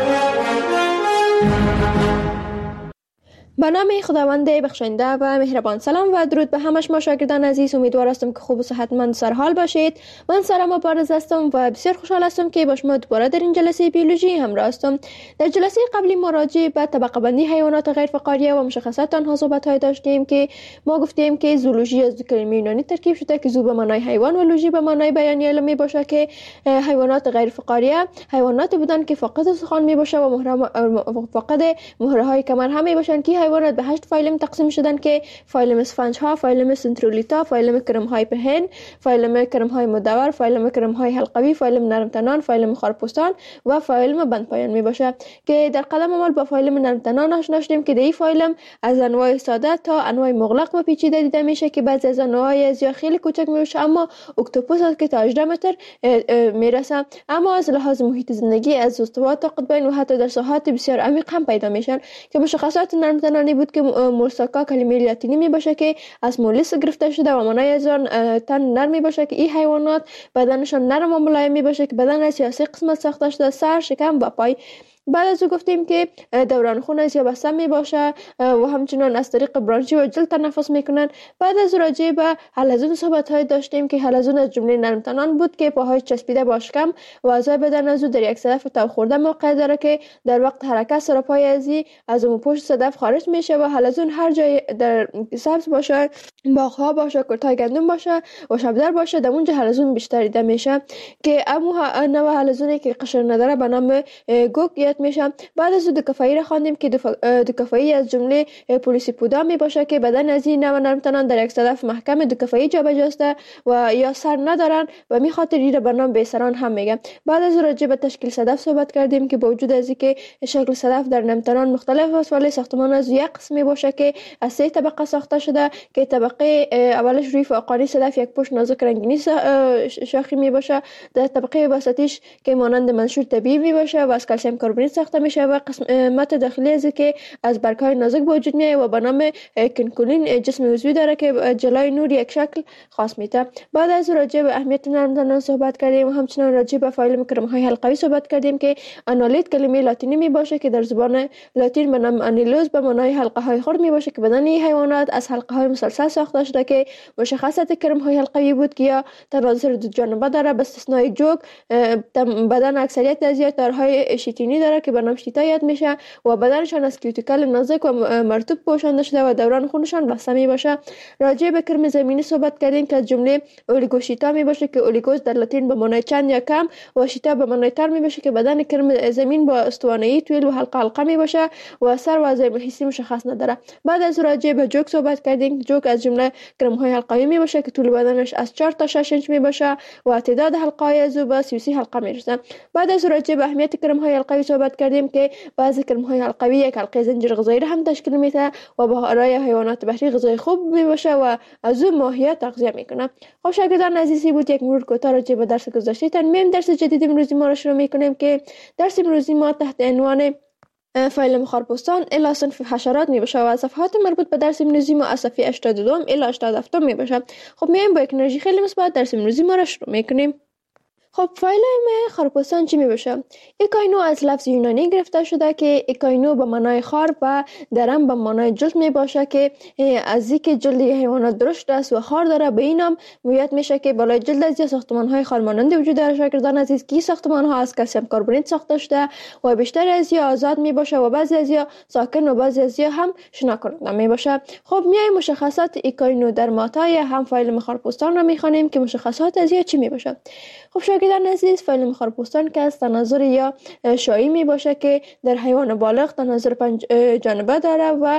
به نام خداوند بخشنده و مهربان. سلام و درود به همه شما شاگردان عزیز. امیدوار هستم که خوب و صحتمند سرحال باشید. من سارا مبارز هستم و بسیار خوشحال هستم که با شما دوباره در این جلسه بیولوژی همراه هستم. در جلسه قبلی ما راجع به طبقه بندی حیوانات غیر فقاریه و مشخصات آنها صحبت داشتیم که ما گفتیم که زولوژی از دو کلمه یونانی ترکیب شده که زو به معنای حیوان و لوژی به معنای بیانیه علمی باشه که حیوانات غیر فقاریه حیواناتی بودند که فاقد استخوان می باشه و مهره فاقد مهره های کمر هم می باشند که حیوانات به هشت فایلم تقسیم شدن که فایلم اسفنج ها، فایلم سنترولیتا، فایلم کرم های پهن، فایلم کرم های مدور، فایلم کرم های حلقوی، فایلم نرم تنان، فایلم خارپوستان و فایلم بند پایان می باشه که در قدم اول با فایلم نرم تنان آشنا شدیم که این فایلم از انواع ساده تا انواع مغلق و پیچیده دیده میشه که بعضی از انواع از یا خیلی کوچک میشه اما اکتوپوس است که تا هجده متر میرسه، اما از لحاظ محیط زندگی از استوا تا قطبین و حتی در ساحات بسیار عمیق هم پیدا میشن که مشخصات نرم تنانی بود که مولساکا کلمه لاتینی می باشه که از مولس گرفته شده و معنای از آن تن نرم می باشه که این حیوانات بدنشان نرم و ملایم می باشه که بدن از سیاسی قسمت ساخته شده، سر، شکم و پای. بعد از او گفتیم که دوران خون از یا بسته می باشه و همچنان از طریق برانشی و جلد تنفس میکنن. بعد از راجع به حلزون صحبت های داشتیم که حلزون از جمله نرم تنان بود که پاهای چسبیده با شکم و اعضای بدن از او در یک صدف تو خورده موقع داره که در وقت حرکت سر پای ازی از اون پشت صدف خارج میشه و حلزون هر جای در سبز باشه، باغ‌ها باشه، کرتای گندم باشه و شبدر باشه در اونجا حلزون بیشتر دیده میشه که امو نوع حلزونی که قشر نداره به نام گوک میشه. بعد از دو کفایی را خواندیم که دو کفایی از جمله پولیسیپودا می باشه که بدن از این نوع نرم تنان در یک صدف محکم دو کفایی جابجاسته و یا سر ندارن و می خاطر این را به نام بیسران هم میگه. بعد از راجع به تشکیل صدف صحبت کردیم که با وجود از اینکه شکل صدف در نرم تنان مختلف است ولی ساختمان از یک قسمی باشه که از سه طبقه ساخته شده که طبقه اولش روی فوقانی صدف یک پشت نازک رنگینی شاخی می باشه، در طبقه وسطیش که مانند منشور طبیعی می باشه و از کلسیم کربونیت ساخته میشه و قسمت داخلی از که از برگ‌های نازک به وجود میاد و به نام کنکولین جسم عضوی داره که جلای نور یک شکل خاص میده. بعد از راجع به اهمیت نرم تنان صحبت کردیم و همچنین راجع به فایلم کرم‌های حلقوی صحبت کردیم که انالیت کلمه لاتینی می باشه که در زبان لاتین به نام انیلوز به معنای حلقه های خرد می باشه که بدن حیوانات از حلقه های مسلسل ساخته شده که مشخصات کرم‌های حلقوی بود که یا تناظر دو جانبه داره به استثنای جوک. بدن اکثریت از دارهای شیتینی داره که به نام شیتا یاد میشه و بدنشان از کیوتیکل نازک و مرطوب پوشانده شده و دوران خونشان بسته می باشه. راجع به کرم زمینی صحبت کردیم که از جمله اولیگوشیتا می باشه که اولیگوس در لاتین به معنای چند یا کم و شیتا به معنای تر می باشه که بدن کرم زمین با استوانه‌ای طویل و حلقه حلقه می باشه و سر و عضله حسی مشخص نداره. بعد از راجع به جوک صحبت کردیم. جوک از جمله کرم‌های حلقوی می باشه که طول بدنش از چهار تا شش انچ می باشه و تعداد حلقه‌های از او به سی و سی حلقه می رسه. بعد از راجع به اهمیت کرم‌های حلقوی صحبت کردیم که بعضی کرم‌های حلقوی یک حلقه زنجیر غذایی را هم تشکیل میده و برای حیوانات بحری غذای خوب می باشه و از او ماهیت تغذیه میکنه. خب شاگردان عزیزی بود یک مرور کوتاه راجع به درس گذشته ترمیم درس جدید امروزی ما را شروع میکنیم که درس امروزی ما تحت عنوان فایلم خارپوستان الی صنف حشرات می باشه و صفحات مربوط به درس امروزی ما از صفحه هشتاد و دو الی هشتاد و هفت می باشه. خب میایم با یک انرژی خیلی مثبت درس امروزی ما را شروع میکنیم. خب فایلم خارپوستان چی می باشه؟ ایکاینو از لفظ یونانی گرفته شده که ایکاینو به معنای خار و درم به معنای جلد می باشه که از اینکه جلد حیوانات درشت است و خار داره به این هم مویت میشه که بالای جلد از ساختمان های خارمانند وجود داره. شاگردان عزیز که ساختمان ها از کلسیم کربونیت ساخته شده و بیشتر از یا آزاد می باشه و بعضی از یا ساکن و بعضی از یا هم شنا کننده می باشه. خب میای مشخصات ایکاینو در ماتای هم فایل خارپوستان رو میخوانیم که مشخصات از یا چی می باشه. خب شاگردان عزیز فایل خارپوستان که از تناظر یا شایی می باشه که در حیوان بالغ تناظر پنج جانبه داره و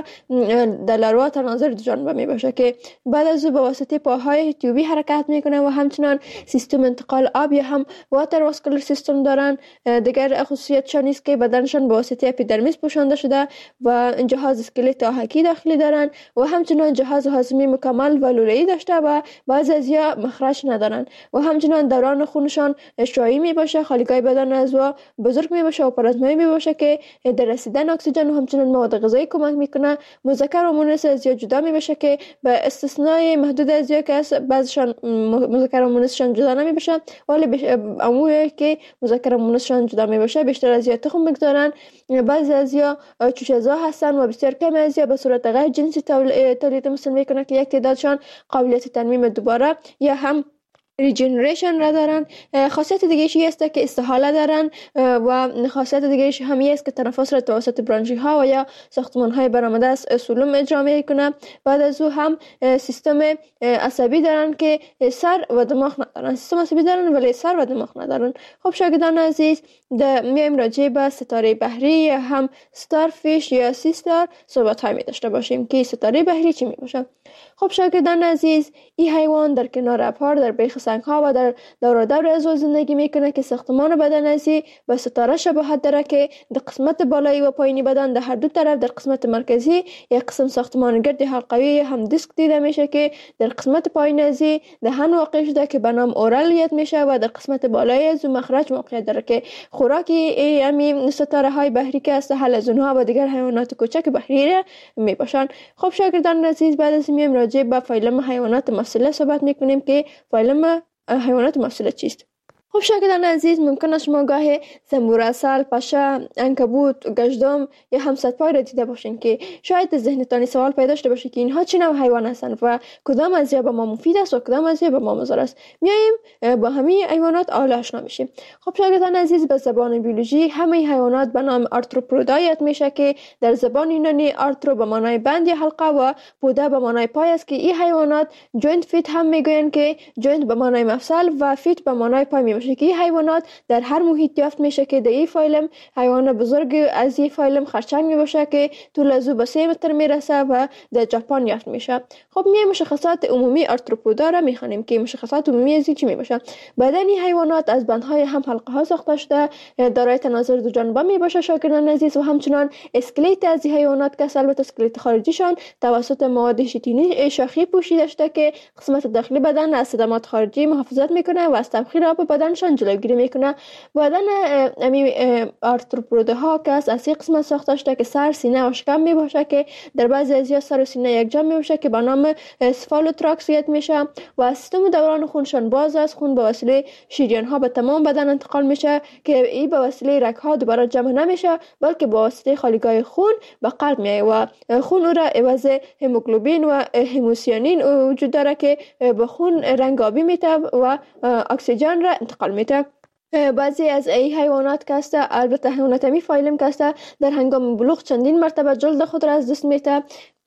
در لاروا تناظر دو جانبه می باشه که بعد از او به واسطه پاهای تیوبی حرکت میکنه و همچنان سیستم انتقال آب یا هم واتر واسکولار سیستم دارن. دیگر خصوصیتشان است که بدنشان به واسطه اپیدرمیس پوشانده شده و جهاز اسکلت آهکی داخلی دارن و همچنان جهاز هاضمه مکمل و لوله‌ای داشته و بعضی از یا مخرج ندارن و همچنان دوران خونشان شایی می باشه. خالیگاه بدن از و بزرگ می باشه و پلازمایی می باشه که در رسیدن اکسیژن و همچنان مواد غذایی کمک میکنه. مذکر و مؤنث از یا جدا می باشه که به استثنای محدود از یا که بعضشان مذکر و مؤنثشان جدا نمی باشه ولی عمومی که مذکر و مؤنثشان جدا می باشه بیشتر از یا تخم میگذارن. بعضی از یا چوشه‌زا هستن و بسیار کم از یا به صورت غیر جنسی تولید مثل میکنه که یک تعدادشان قابلیت ترمیم دوباره یا هم ریجنریشن را دارن. خاصیت دیگه‌ایش است که استحاله دارن و خاصیت دیگه‌ایش هم است که تنفس را توسط برانشی ها و یا ساختمان های برآمده از سلوم اجرا میکنه. بعد از او هم سیستم عصبی دارن که سر و دماغ ندارن. سیستم عصبی دارن ولی سر و دماغ ندارن. خب شاگردان عزیز میایم راجع به ستاره بحری هم ستارفیش یا سی ستار صحبت های می داشته باشیم که ستاره بحری چی می باشه. خب شاگردان عزیز این حیوان در کنار ابرها در بیخ سنگ ها و در دور و دور از زندگی میکنه که ساختمان بدن ازی به ستاره شباهت داره که در قسمت بالایی و پایینی بدن در هر دو طرف در قسمت مرکزی یک قسم ساختمان گرد حلقوی هم دیسک دیده میشه که در قسمت پایین ازی دهن واقع شده که به نام اورال میشه و در قسمت بالایی از مخرج موقعیت داره که خوراکی همین ستاره های بحری که است حلزون ها و دیگر حیوانات کوچک بحری را می باشن. خب شاگردان عزیز بعد از میم راجع به فایلم حیوانات مفصله صحبت میکنیم که فایلم حیوانات مفصله چیست. خب شاگردان عزیز ممکن است شما گاهی زنبور اصل، پشه، عنکبوت، گژدم یا هم صدپای را دیده باشین که شاید ذهنتان سوال پیدا شده باشه که اینها چه نوع حیوان هستند و کدام از یا به ما مفید است و کدام از یا به ما مضر است. میایم با همه حیوانات اول آشنا میشیم. خب شاگردان عزیز به زبان بیولوژی همه حیوانات به نام آرتروپودا یاد میشه که در زبان یونانی آرترو به معنای بند یا حلقه و پودا به معنای پای است که این حیوانات جوینت فیت هم میگویند که جوینت به معنای مفصل و فیت به معنای پای میباشه که این حیوانات در هر محیط یافت میشه که در این فایلم حیوان بزرگ از این فایلم خرچنگ میباشه که طول از او به سه متر میرسه و در ژاپن یافت میشه. خب می مشخصات عمومی آرتروپودا را میخوانیم که مشخصات عمومی از چی میباشه. بدن این حیوانات از بندهای هم حلقه ها ساخته شده دارای تناظر دو جانبه میباشه شاگردان عزیز و همچنان اسکلت از این حیوانات که البته اسکلت خارجیشان توسط مواد شیتینی شاخی پوشیده شده که قسمت داخلی بدن از صدمات خارجی محافظت میکنه و از تبخیر آب بدنشان جلوگیری میکنه. بدن امی آرتروپودا ها که از این قسمت ساخته شده که سر، سینه و شکم میباشه که در بعضی از سر و سینه یک جا میباشه که به نام اسفالوتراکس یاد میشه و سیستم دوران خونشان باز است. خون به وسیله شریان ها به تمام بدن انتقال میشه که این به وسیله رگ ها دوباره جمع نمیشه بلکه به واسطه خالیگاه خون به قلب میایه و خون او را عوض هموگلوبین و هموسیانین وجود داره که به خون رنگ آبی میده و اکسیژن را انتقال میده. بعضی از ای حیوانات که است البته حیوانات می فایلم که است در هنگام بلوغ چندین مرتبه جلد خود را از دست میده.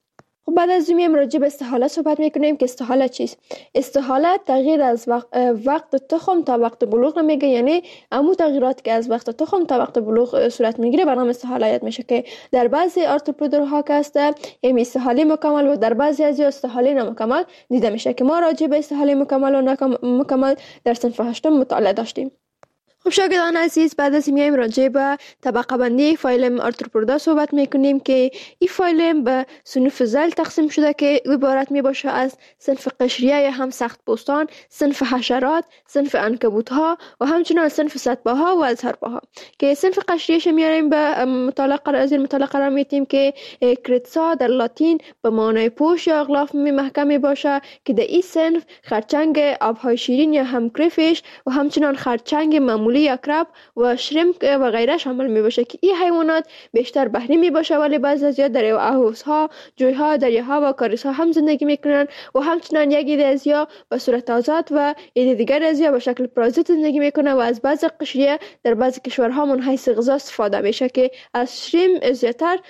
خب بعد از این راجع به استحاله صحبت میکنیم که استحاله چیست. استحاله تغییر از وقت, وقت تخم تا وقت بلوغ میگه، یعنی عمو تغییرات که از وقت تخم تا وقت بلوغ صورت میگیره به نام استحاله یاد میشه که در بعضی آرتروپودها که است یعنی استحاله مکمل و در بعضی از استحاله نامکمل دیده میشه که ما راجع به استحاله مکمل و نامکمل در صنف هشتم مطالعه داشتیم. خب شاگردان عزیز، بعد از میایم راجع به طبقه بندی فایلم آرتروپودا صحبت میکنیم که این فایلم به صنوف ذیل تقسیم شده که عبارت می باشه از صنف قشریه یا هم سخت پوستان، صنف حشرات، صنف عنکبوت ها و همچنین صنف سطبه ها و ازهرپا ها. که صنف قشریش میاریم به مطالعه از این مطالعه قرار میدیم که کریتسا در لاتین به معنای پوش یا اغلاف می محکم می باشه که در این صنف خرچنگ آبهای شیرین یا هم کریفیش و همچنین خرچنگ معمولی یا کراب و شریمپ و غیره شامل می باشه که این حیوانات بیشتر بحری می باشه، ولی بعضی از زیاد در اهوز ها، جوی ها، دریاها و کاریس ها هم زندگی میکنن و همچنین یکی از یا به صورت آزاد و یکی دیگر از یا به شکل پرازیت زندگی میکنه و از بعضی قشریه در بعضی کشورها من حیث غذا استفاده میشه که از شریم زیادتر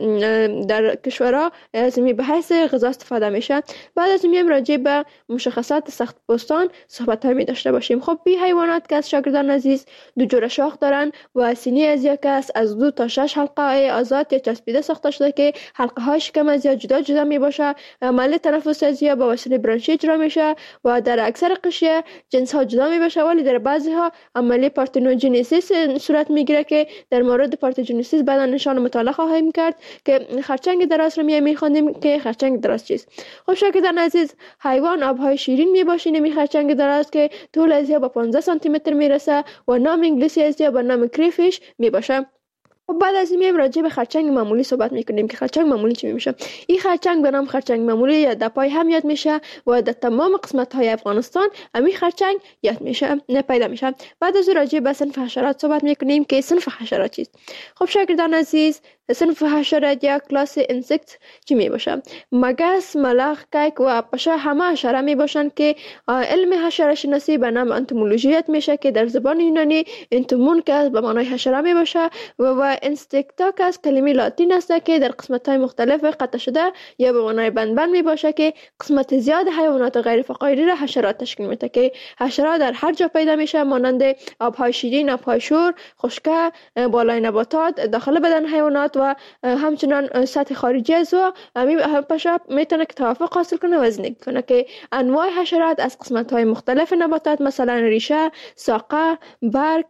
در کشورها از می به حیث غذا استفاده میشه. بعد از میایم راجع به مشخصات سخت پوستان صحبت های می داشته باشیم. خب بی حیوانات که از شاگردان عزیز دو جور شاخ دارن و سینه از یک است از دو تا شش حلقه آزاد یا چسبیده ساخته شده که حلقه های شکم از یا جدا جدا می باشه. عمل تنفس از یا با وسیله برانشی اجرا میشه و در اکثر قشریه جنس ها جدا می باشه، ولی در بعضی ها عمل پارتنوژنیسیس صورت میگیره که در مورد پارتنوژنیسیس بعدا نشان مطالعه خواهیم کرد که خرچنگ دراز رو می میخوانیم که خرچنگ دراز چیست. خب شاگردان عزیز، حیوان آبهای شیرین می باشه نمی خرچنگ دراز که طول از یا با پانزده سانتی متر میرسه و نام انگلیسی از یا با نام کریفیش می باشه. و بعد از این میایم راجع به خرچنگ معمولی صحبت میکنیم که خرچنگ معمولی چی میشه. این خرچنگ به نام خرچنگ معمولی یا دپای هم یاد میشه و در تمام قسمت های افغانستان همین خرچنگ یاد میشه نه پیدا میشه. بعد از راجع به صنف حشرات صحبت میکنیم که صنف حشرات چیست. خب شاگردان عزیز، صنف حشرات یا کلاس انسکت چی می باشه؟ مگس، ملخ، کیک و پشه همه حشره می باشن که علم حشره شناسی به نام انتومولوژی یاد میشه که در زبان یونانی انتومون که به معنای حشره می باشه و و انستکتا که از کلمه لاتین است که در قسمت های مختلف قطع شده یا به معنای بند بند می باشه که قسمت زیاد حیوانات غیر فقایری را حشرات تشکیل میده که حشرات در هر جا پیدا میشه، مانند آبهای شیرین، آبهای شور، خشکه، بالای نباتات، داخل بدن حیوانات و همچنان سطح خارجی از و همین پشه میتونه که توافق حاصل کنه و زندگی کنه که انواع حشرات از قسمت های مختلف نباتات مثلا ریشه، ساقه، برگ،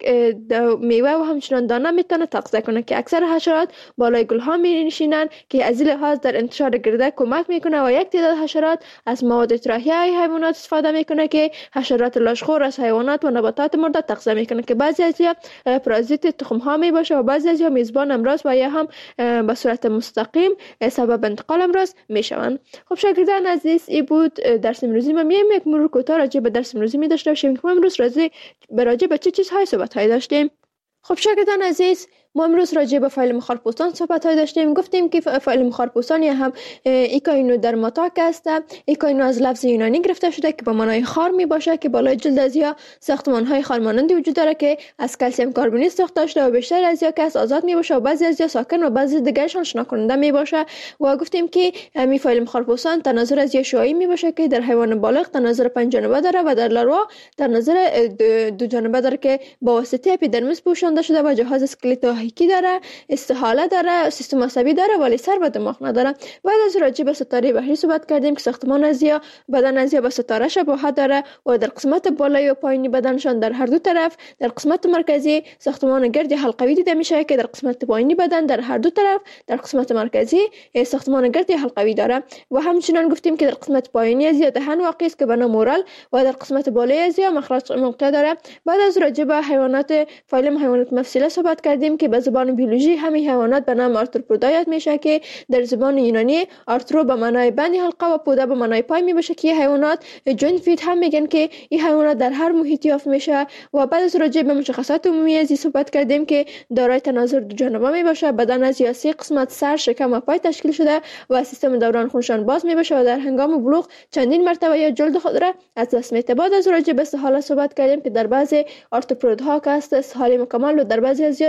میوه و همچنان دانه میتونه تغذیه کنه که اکثر حشرات بالای گل ها می نشینن که از این لحاظ در انتشار گرده کمک میکنه و یک تعداد حشرات از مواد اطراحی های حیوانات استفاده میکنه که حشرات لاشخور از حیوانات و نباتات مرده تغذیه میکنه که بعضی از پرازیت تخم ها می باشه و بعضی از میزبان امراض و یا هم به صورت مستقیم سبب انتقال امراض می شوند. خب شاگردان عزیز، این بود درس امروزی ما. میایم یک مرور کوتاه راجع به درس امروزی می داشته باشیم که ما امروز راجع به چه چیزهای صحبت های داشتیم. خب شاگردان عزیز، ما امروز راجع به فایل مخارپوستان صحبت های داشتیم. گفتیم که فایل مخارپوستان یا هم ایکاینو درماتاک است. ایکاینو از لفظ یونانی گرفته شده که به معنای خار می باشه که بالای جلد از یا ساختمان های خارمانندی وجود داره که از کلسیم کربونی ساخته شده و بیشتر از یا که آزاد می باشه و بعضی از یا ساکن و بعضی دیگرشان شنا کننده می باشه. و گفتیم که همین فایل مخارپوستان تناظر از یا شعاعی می باشه که در حیوان بالغ تناظر پنج جانبه داره و در لاروا تناظر دو جانبه داره که با واسطه اپیدرمیس پوشانده شده و جهاز اسکلتوحیکی داره، استحاله داره، سیستم عصبی داره ولی سر و دماغ نداره. بعد از راجع به ستاره بحری صحبت کردیم که ساختمان از یا بدن از یا به ستاره شباهت داره و در قسمت بالایی و پایینی بدنشان در هر دو طرف در قسمت مرکزی ساختمان گرد حلقوی دیده میشه که در قسمت پایینی بدن در هر دو طرف در قسمت مرکزی ساختمان گرد حلقوی داره. و همچنین گفتیم که در قسمت پایینی از یا دهن واقع است که به نام اورال و در قسمت بالایی از یا مخرج موقع داره. بعد از راجع به حیوانات فایلم حیوانات مفصله صحبت کردیم که به زبان بیولوژی همین حیوانات به نام آرتروپودا یاد میشه که در زبان یونانی آرترو به معنای بند حلقه و پودا به معنای پای می باشه که حیوانات جوینت فیت هم میگن که این حیوانات در هر محیطی یافت میشه. و بعد از راجع به مشخصات عمومی از صحبت کردیم که دارای تناظر دو جانبه می باشه، بدن از یا سه قسمت سر، شکم و پای تشکیل شده و سیستم دوران خونشان باز می باشه و در هنگام بلوغ چندین مرتبه یا جلد خود را از دست میده. بعد از راجع به سهاله صحبت کردیم که در بعضی آرتروپودها که است سهاله مکمل و در بعضی از یا سهاله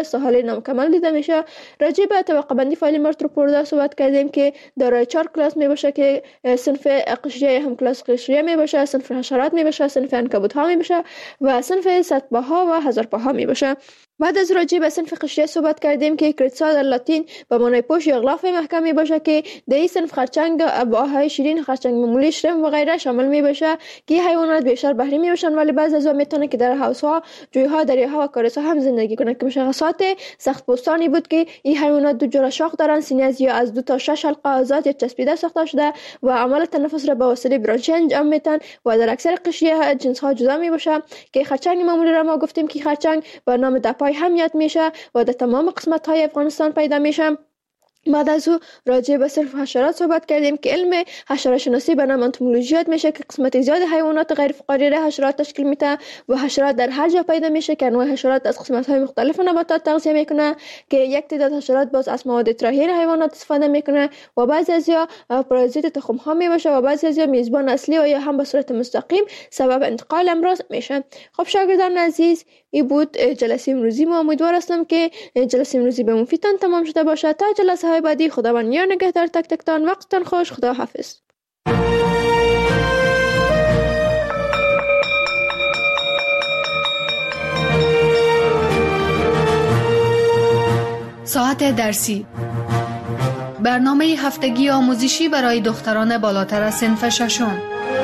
نامکمل دیده میشه. راجع به طبقه بندی فایل مارتروپوردا صحبت کردیم که دارای چهار کلاس می باشه که صنف قشریه هم کلاس قشریه می باشه، صنف حشرات می باشه، صنف عنکبوت ها می باشه و صنف سطبه ها و هزارپا ها می باشه. بعد از راجع به صنف قشریه صحبت کردیم که کریتسا در لاتین به معنای پوش یا غلاف محکم می باشه که در این صنف خرچنگ، ابعاهای شیرین، خرچنگ معمولی، شرم و غیره شامل می باشه که حیوانات بیشتر بحری می باشن، ولی بعضی از آنها میتونه که در حوض ها، جویها، دریاها و کارسها هم زندگی کنند که مشخصات سخت پوستانی بود که این حیوانات دو جور شاخ دارند، سینه از یا از دو تا شش حلقه آزاد یا چسبیده ساخته شده و عمل تنفس را به واسطه برانچی انجام میدن و در اکثر قشریه جنس ها جدا می باشه که خرچنگ معمولی را ما گفتیم که خرچنگ به نام دپای هم یاد میشه و در تمام قسمت های افغانستان پیدا میشه. بعد از او راجع به صنف حشرات صحبت کردیم که علم حشره شناسی به نام انتومولوژی یاد میشه که قسمت زیاد حیوانات غیر فقاریه حشرات تشکیل میده و حشرات در هر جا پیدا میشه که انواع حشرات از قسمت های مختلف نباتات تغذیه میکنه که یک تعداد حشرات باز از مواد طراحی حیوانات استفاده میکنه و بعضی از یا پارازیت تخم ها میباشه و بعضی از یا میزبان اصلی و یا هم به صورت مستقیم سبب انتقال امراض میشه. خب شاگردان عزیز، این بود جلسه امروزی ما. امیدوار هستم که جلسه امروزی به مفیدتان تمام شده باشه. تا جلسه های بعدی خداوند یار نگهدار تک تکتان. وقتتان خوش. خدا حافظ. ساعت درسی، برنامه هفتگی آموزشی برای دختران بالاتر از صنف ششم.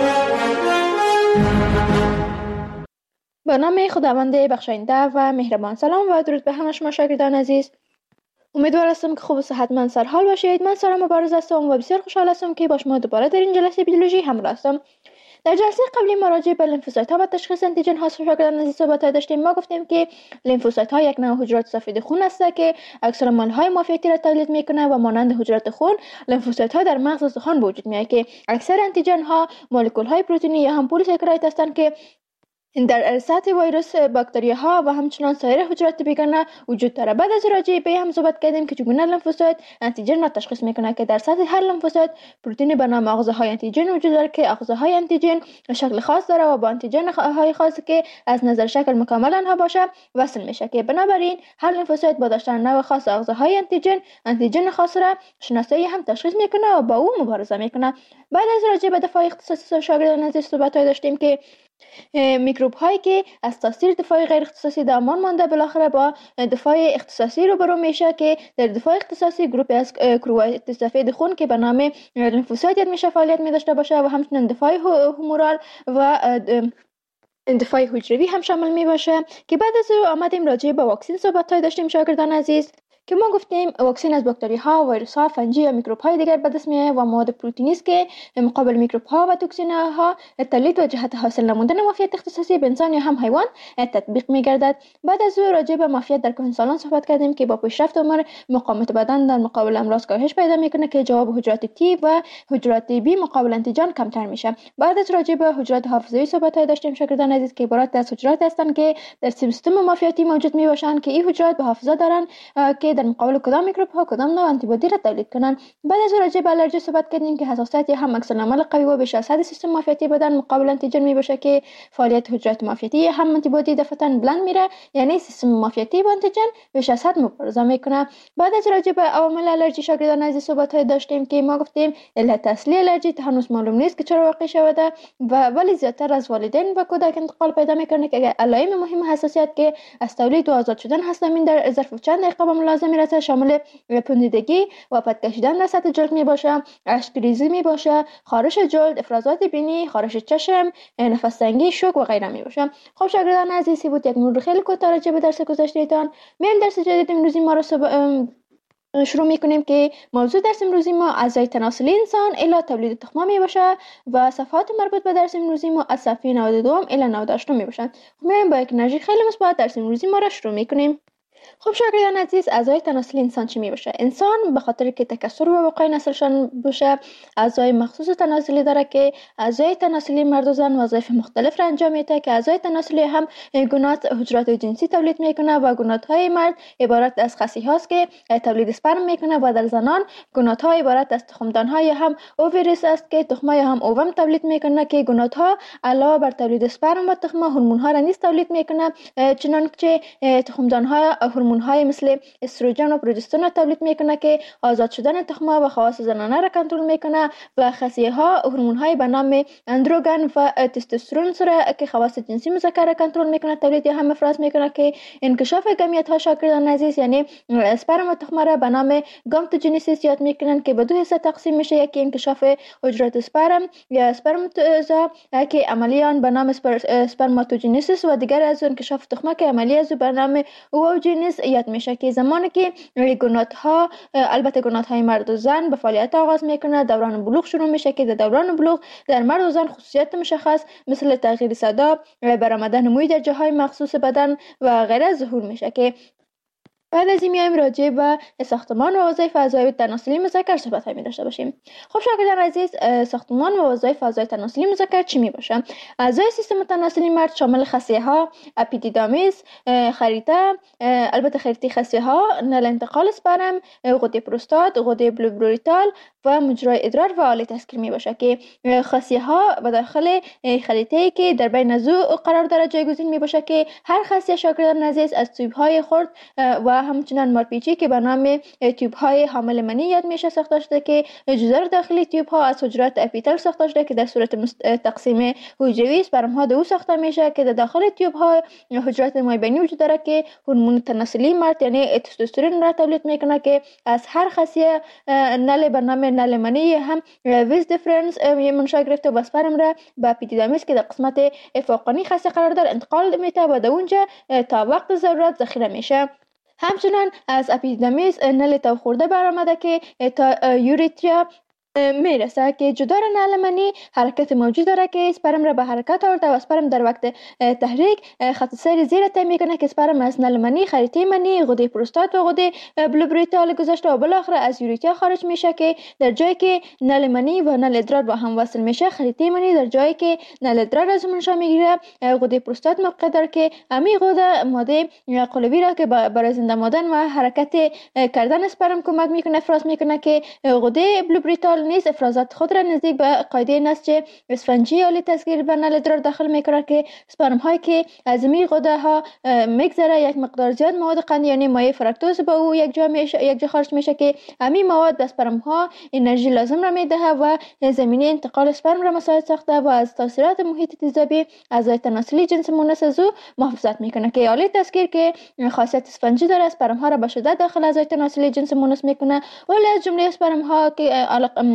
به نام خداوند بخشاینده و مهربان. سلام و درود به همه شما شاگردان عزیز. امیدوار هستم که خوب و صحتمند سرحال باشید. من سارا مبارز هستم و بسیار خوشحال هستم که با شما دوباره در این جلسه بیولوژی همراه هستم. در جلسه قبلی ما راجع به لیمفوسایت ها و تشخیص انتیجن ها شاگردان عزیز صحبت داشتیم. ما گفتیم که لیمفوسایت ها یک نوع حجرات سفید خون است که اکثر مال های مافیتی را تولید میکنه و مانند حجرات خون لیمفوسایت ها در مغز استخوان به وجود میاد که اکثر انتیجن ها مولکول های پروتئینی یا هم پلیساکارید هستند که در سطح ویروس، باکتریا ها و همچنان سایر حجرات بیگانه وجود داره. بعد از راجع به هم صحبت کردیم که چگونه لیمفوسایت انتیجن را تشخیص میکنه که در سطح هر لیمفوسایت پروتئین به نام آغازهای انتیجن وجود داره که آغازهای انتیجن شکل خاص داره و با انتیجن های خاصی که از نظر شکل مکمل آنها باشه وصل میشه که بنابراین هر لیمفوسایت با داشتن نوع خاص آغازهای انتیجن انتیجن خاص را شناسایی هم تشخیص میکنه و با او مبارزه میکنه. بعد از راجع به دفاع اختصاصی شاگردان عزیز صحبت داشتیم که میکروب هایی که از تاثیر دفاع غیر اختصاصی در امان مانده بالاخره با دفاع اختصاصی روبرو میشه که در دفاع اختصاصی گروپی از کروات سفید خون که به نام لیمفوسایت میشه فعالیت می داشته باشه و همچنین دفاع هومورال و دفاع حجروی هم شامل می باشه که بعد از او آمدیم راجع به واکسن صحبت داشتیم شاگردان عزیز که ما گفتیم واکسن از باکتری ها، ویروس ها، فنجی یا میکروب های دیگر به دست میاد و مواد پروتئینی است که مقابل میکروب ها و توکسین ها تولید و جهت حاصل نمودن مافیت اختصاصی به انسان یا هم حیوان تطبیق میگردد. بعد از او راجع به مافیت در کهنسالان صحبت کردیم که با پیشرفت عمر مقاومت بدن در مقابل امراض کاهش پیدا میکنه که جواب حجرات تی و حجرات بی مقابل انتیجن کمتر میشه. بعد از راجع به حجرات حافظه‌ای صحبت داشتیم شاگردان عزیز که عبارت از حجرات هستند که در سیستم مافیتی موجود میباشند که این حجرات به حافظه دارن که در مقابل کدام میکروب ها کدام نوع آنتیبادی را تولید کنند. بعد از راجع به آلرژی صحبت کردیم که حساسیت هم عکس العمل قوی و بیش از حد سیستم مافیتی بدن مقابل انتیجن میباشه که فعالیت حجرات مافیتی هم آنتیبادی دفعتاً بلند میره، یعنی سیستم مافیتی با انتیجن بیش از حد مبارزه میکنه. بعد از راجع به عوامل آلرژی شاگردان عزیز صحبت داشتیم که ما گفتیم علت اصلی آلرژی هنوز معلوم نیست که چرا واقع شده و ولی زیادتر از والدین و کودک انتقال پیدا میکنه که علائم مهم حساسیت که از تولید و آزاد شدن هستن در ظرف چند دقیقه به ملاحظه میرسه، شامل پوندیدگی و پد کشیدن در سطح جلد می باشه، اشک‌ریزی می باشه، خارش جلد، افرازات بینی، خارش چشم، نفس تنگی، شوک و غیره می باشه. خب شاگردان عزیزی بود یک مرور خیلی کوتاه راجع به درس گذشته‌تان. میایم درس جدید امروزی ما رو شروع میکنیم که موضوع درس امروزی ما اعضای تناسلی انسان الی تولید تخمه می باشه و صفحات مربوط به درس امروزی ما از صفحه نود و دو الی نود و هشت می باشه. میایم با یک انرژی خیلی مثبت درس امروزی ما رو شروع میکنیم. خب شاگردان عزیز، اعضای تناسلی انسان چی می باشه؟ انسان به خاطر که تکثر و وقای نسلشان باشه اعضای مخصوص تناسلی داره که اعضای تناسلی مرد و زن وظایف مختلف را انجام میده که اعضای تناسلی هم گونات حجرات جنسی تولید میکنه و گونات های مرد عبارت از خصی هاست که تولید اسپرم میکنه و در زنان گونات ها عبارت از تخمدان های هم اووریس است که تخمه هم اووم تولید میکنه که گونات ها علاوه بر تولید اسپرم و تخمه هورمون ها را نیز تولید میکنه، چنانچه تخمدان ها هورمون های مثل استروژن و پروژسترون را تولید میکنه که آزاد شدن تخم و خواص زنانه را کنترل میکنه و خصیه ها هورمون های به نام اندروگن و تستوسترون را که خواص جنسی مذکر را کنترل میکنه تولید یا هم افراز میکنه که انکشاف گمیت ها شاگردان عزیز یعنی اسپرم و تخم را به نام گامتوجنسیس یاد میکنن که به دو حصه تقسیم میشه. یکی انکشاف حجرات اسپرم یا اسپرماتوزا که عملی آن به نام اسپرماتوجنسیس و دیگر از انکشاف تخمه که عملی از به نام اووجنس یاد میشه که زمانی که گونات ها البته گونات های مرد و زن به فعالیت آغاز میکنه دوران بلوغ شروع میشه که در دوران بلوغ در مرد و زن خصوصیات مشخص مثل تغییر صدا، برآمدن موی در جاهای مخصوص بدن و غیره ظهور میشه که بعد از این میایم راجع به ساختمان و وظایف اعضای تناسلی مذکر صحبت هایی داشته باشیم. خب شاگردان عزیز، ساختمان و وظایف اعضای تناسلی مذکر چی می باشه؟ اعضای سیستم تناسلی مرد شامل خصیه ها، اپیدیدامیس، خریطه، البته خریطه خصیه ها، نل انتقال اسپرم، غده پروستات، غده بلوبروریتال و مجرای ادرار و آله تسکیر می باشه که خصیه ها به داخل خریطه که در بین ازو قرار داره جایگزین می باشه که هر خصیه شاگردان عزیز از تیوب های خرد و همچنان مارپیچی که به نام تیوب های حامل منی یاد میشه ساخته شده که جزر داخلی تیوب ها از حجرات اپیتل ساخته شده که در صورت تقسیم حجروی اسپرم ها دو ساخته میشه که در داخل تیوب ها حجرات مایبینی وجود داره که هورمون تناسلی مرد یعنی تستوسترون را تولید میکنه که از هر خصیه نل به نام نل منی هم ویز دیفرنس منشأ گرفته و اسپرم را به اپیدیدامیس که در قسمت فوقانی خصیه قرار داره انتقال میده و در اونجا تا وقت ضرورت ذخیره میشه. همچنان از اپیدیدامیس نل تو خورده برآمده که تا یوریتریا میرسه که جدا نل منی حرکت موجود داره که اسپرم را به حرکت آورده و اسپرم در وقت تحریک خط سیر زیر طی میکنه که اسپرم از نل منی خریطه منی غده پروستات و غده بلوبریتال گذشته و بالاخره از یوریتریا خارج میشه که در جایی که نل منی و نل ادرار با هم وصل میشه خریطه منی در جایی که نل ادرار از منشأ میگیره غده پروستات موقع داره که امی غده ماده قلوی را که برای زنده ماندن و حرکت کردن اسپرم کمک میکنه افراز میکنه که غده بلوبریتال نیز افرازات خود را نزدیک به قاعده نسج اسفنجی آلی تسکیر به نل ادرار داخل میکنه که اسپرم هایی که از می غده ها میگذره یک مقدار زیاد مواد قند یعنی مایع فرکتوز با او یک جا میشه یک جا خارج میشه که امی مواد به اسپرم ها انرژی لازم را میده و زمینه انتقال اسپرم را مساعد ساخته و از تاثیرات محیط تیزابی اعضای تناسلی جنس مونس از او محافظت میکنه که آلی تسکیر که خاصیت اسفنجی داره اسپرم ها را به شدت داخل اعضای تناسلی جنس مونس میکنه ولی از جمله اسپرم ها که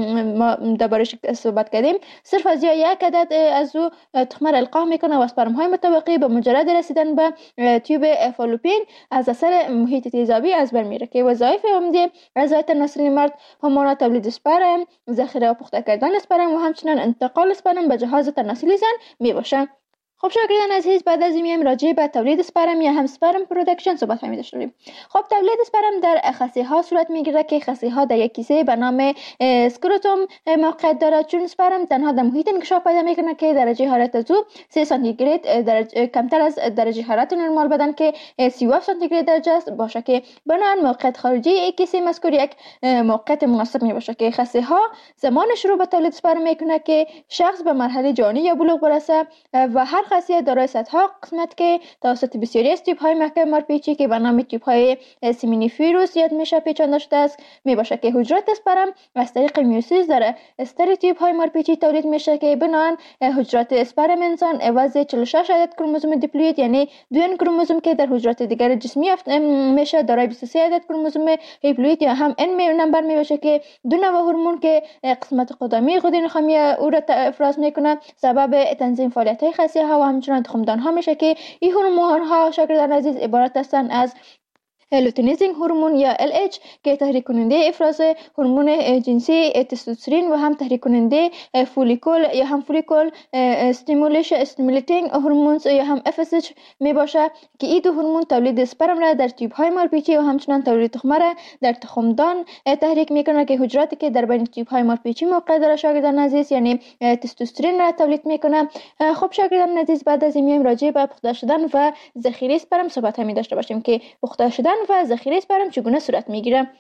ما دربارش صحبت کردیم صرف از یک عدد از او تخم را القاح میکنه و اسپرم های متوقی به مجرد رسیدن به تیوب فالوپین از اثر محیط تیزابی از بین میره که وظایف عمده اعضای تناسلی مرد همانا تولید اسپرم، ذخیره و پخته کردن اسپرم و همچنین انتقال اسپرم به جهاز تناسلی زن میباشه. خب شاگردان عزیز، بعد از این میایم راجع به تولید اسپرم یا هم اسپرم پروداکشن صحبت می داشته باشیم. خب تولید اسپرم در خصیه ها صورت میگیره که خصیه ها در یک کیسه به نام اسکروتوم موقعیت داره چون اسپرم تنها در محیط انکشاف پیدا میکنه که درجه حرارت از او سه سانتیگراد درجه کمتر از درجه حرارت نرمال بدن که سی و هفت سانتیگراد درجه است باشه که بنابراین موقعیت خارجی یک کیسه مذکور یک موقعیت مناسب می باشه که خصیه ها زمان شروع به تولید اسپرم میکنه که شخص به مرحله جوانی یا بلوغ برسه و هر خاصیت دارای صدها قسمت که توسط بسیاری از تیپ های محکم مارپیچی که به نام تیپ های سیمینیفیروس یاد میشه پیچانده شده است می باشه که حجرات اسپرم از طریق میوسیس در استر تیپ های مارپیچی تولید میشه که بنابراین حجرات اسپرم انسان عوض چهل و شش عدد کروموزوم دیپلوید یعنی دو ان کروموزوم که در حجرات دیگر جسمی میشه دارای بیست و سه عدد کروموزوم هیپلوید یا هم ان نمبر می باشه که دو نوع هورمون که قسمت قدامی غده نخامی او را افراز میکنه سبب تنظیم فعالیت های خصیه ها و همچنین تخمدان ها میشه که این هورمون ها شاگردان عزیز عبارت هستند از لوتینیزینگ هورمون یا ال اچ که تحریک کننده افراز هورمون جنسی تستوسترون و هم تحریک کننده فولیکول یا هم فولیکول استیمولیشن استیمولیتینگ هورمونز یا هم اف اس اچ می باشه که این دو هورمون تولید اسپرم را در تیوب های مارپیچی و همچنین تولید تخمه را در تخمدان تحریک میکنه که حجراتی که در بین تیوب های مارپیچی موقع داره شاگردان عزیز یعنی تستوسترون را تولید میکنه. خب شاگردان عزیز، بعد از این میایم راجع به پخته شدن و ذخیره اسپرم صحبت می داشته باشیم که پخته شدن و ذخیره اسپرم چگونه صورت میگیره.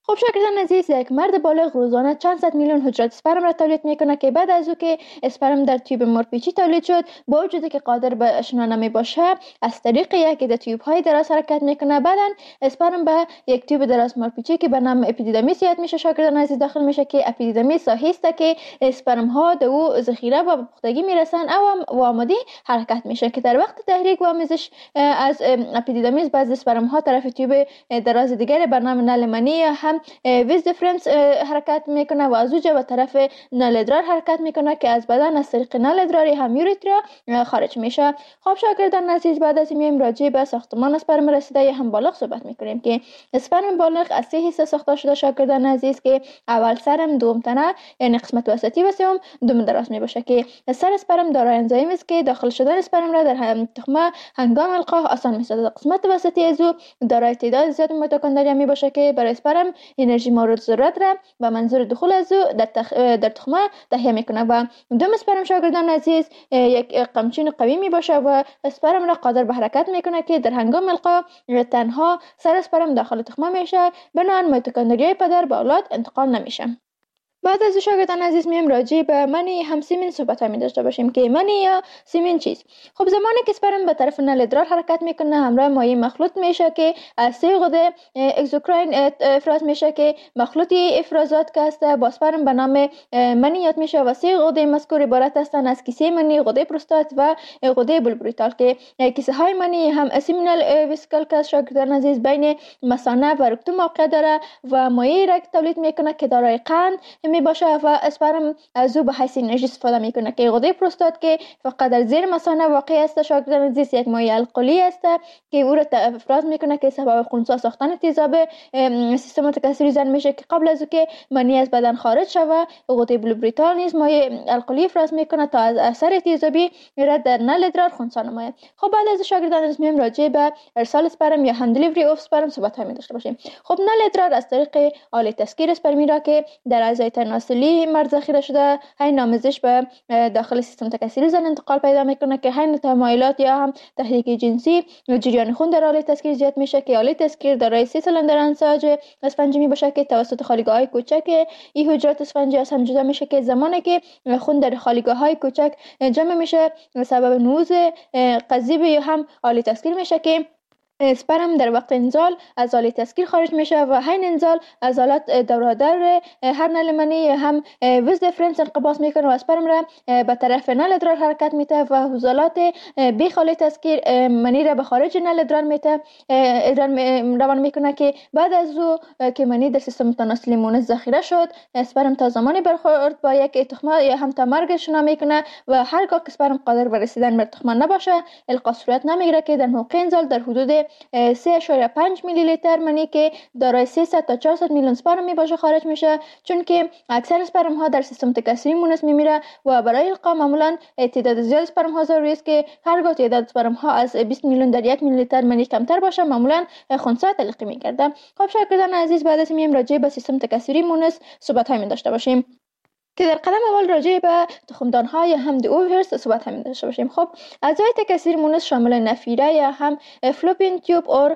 خب شاگردان عزیز، یک مرد بالغ روزانه چند صد میلیون حجره اسپرم را تولید میکنه که بعد از او که اسپرم در تیوب مارپیچی تولید شد، با وجودی که قادر به شنا نمی باشه، از طریق یکی از تیوب های دراز حرکت میکنه. بعداً اسپرم به یک تیوب دراز مارپیچی که به نام اپیدیدمیس یاد میشه شاگردان عزیز داخل میشه که اپیدیدمیس ساحی است که اسپرم ها در او ذخیره و پختگی میرسن او و آماده حرکت میشه که در وقت تحریک و آمیزش از اپیدیدمیس بعضی اسپرم ها طرف تیوب دراز دیگر به نام نل منی هم ویز دیفرنس حرکت میکنه و از اوجه به طرف نل ادرار حرکت میکنه که از بدن از طریق نل ادراری هم یوریترا خارج میشه. خب شاگردان عزیز، بعد از این راجع به ساختمان اسپرم رسیده هم بالغ صحبت میکنیم که اسپرم بالغ از سه حصه ساخته شده شاگردان عزیز که اول سرم، دوم تنه یعنی قسمت وسطی و سوم دم دراز میباشه که سر اسپرم دارای انزایم است که داخل شدن اسپرم را در تخمه هنگام القاء آسان میسازد. قسمت وسطی از او دارای تعداد زیاد میتوکندریا میباشه که برای اسپرم انرژی مورد ضرورت را به منظور دخول از او در, تخ... در تخمه تهیه میکنه و دم اسپرم شاگردان عزیز یک قمچین قوی میباشه و اسپرم را قادر به حرکت میکنه که در هنگام القاء تنها سر اسپرم داخل تخمه میشه، بنابراین میتوکندریای پدر به اولاد انتقال نمیشه. بعد از شاگردان عزیز میم راجع به منی هم سیمین صحبت می داشته باشیم که منی یا سیمین چیست. خب زمانی که اسپرم به طرف نل ادرار حرکت میکنه همراه مایع مخلوط میشه که از سه غده اگزوکراین افراز میشه که مخلوطی افرازات که است با اسپرم به نام منی یاد میشه و سه غده مذکور عبارت هستند از کیسه منی، غده پروستات و غده بولبریتال که کیسه های منی هم اسیمینال ویسیکل که شاگردان عزیز بین مثانه و رکتوم موقع داره و مایع را تولید میکنه که دارای قند می باشه و اسپرم از او به حیث انرژی استفاده میکنه که غده پروستات که فقط در زیر مثانه واقع است شاگردان عزیز یک مایع القلی است که او را افراز میکنه که سبب خنثی ساختن تیزاب سیستم تکثری زن میشه که قبل از که منی از بدن خارج شوه غده بولبریتال نیز مایع القلی افراز میکنه تا از اثر تیزابی را در نل ادرار خنثی نماید. خب بعد از شاگردان عزیز میم راجع به ارسال اسپرم یا هند دیلیوری اف اسپرم صحبت می داشته باشیم. خب نل ادرار از طریق آله تسکیر اسپرمی را که در اعضای تناسلی مرد ذخیره شده حین آمیزش به داخل سیستم تکثری زن انتقال پیدا میکنه که حین تمایلات یا هم تحریک جنسی جریان خون در آله تسکیر زیاد میشه که آله تسکیر دارای سه سلندر انساج اسفنجی می باشه که توسط خالیگاه های کوچک این حجرات اسفنجی از هم جدا میشه که زمانی که خون در خالیگاه های کوچک جمع میشه سبب نوز قضیب یا هم آله تسکیر میشه که اسپرم در وقت انزال از آله تسکیر خارج میشه و حین انزال از آلات دورادر هر نل منی هم ویز دیفرنس انقباض میکنه و اسپرم را به طرف نل ادرار حرکت میده و حوزلات بیخ آله تسکیر منی را به خارج نل ادرار میده ادرار روان میکنه که بعد از او که منی در سیستم تناسلی مونس ذخیره شد اسپرم تا زمانی برخورد با یک تخمه یا هم تا مرگ شنا میکنه و هرگاه که اسپرم قادر به رسیدن به تخمه نباشه القا صورت نمیگیره که در موقع انزال در حدود سه اشاره پنج میلی لیتر منی که دارای سیصد تا چهارصد میلیون اسپرم می باشه خارج میشه، چون که اکثر اسپرم ها در سیستم تکثری مونس میمیره و برای القا معمولا تعداد زیاد اسپرم ها ضروری است که هرگاه تعداد اسپرم ها از بیست میلیون در یک میلی لیتر منی کمتر باشه معمولا خنثی تلقی میگرده. خب شاگردان عزیز بعد از این راجع به سیستم تکثری مونس صحبت های می داشته باشیم که در قدم اول راجع به تخمدان ها یا هم اوورس صحبت همین داشته باشیم. خب اعضای تکثیر مونس شامل نفیره یا هم فلوپین تیوب اور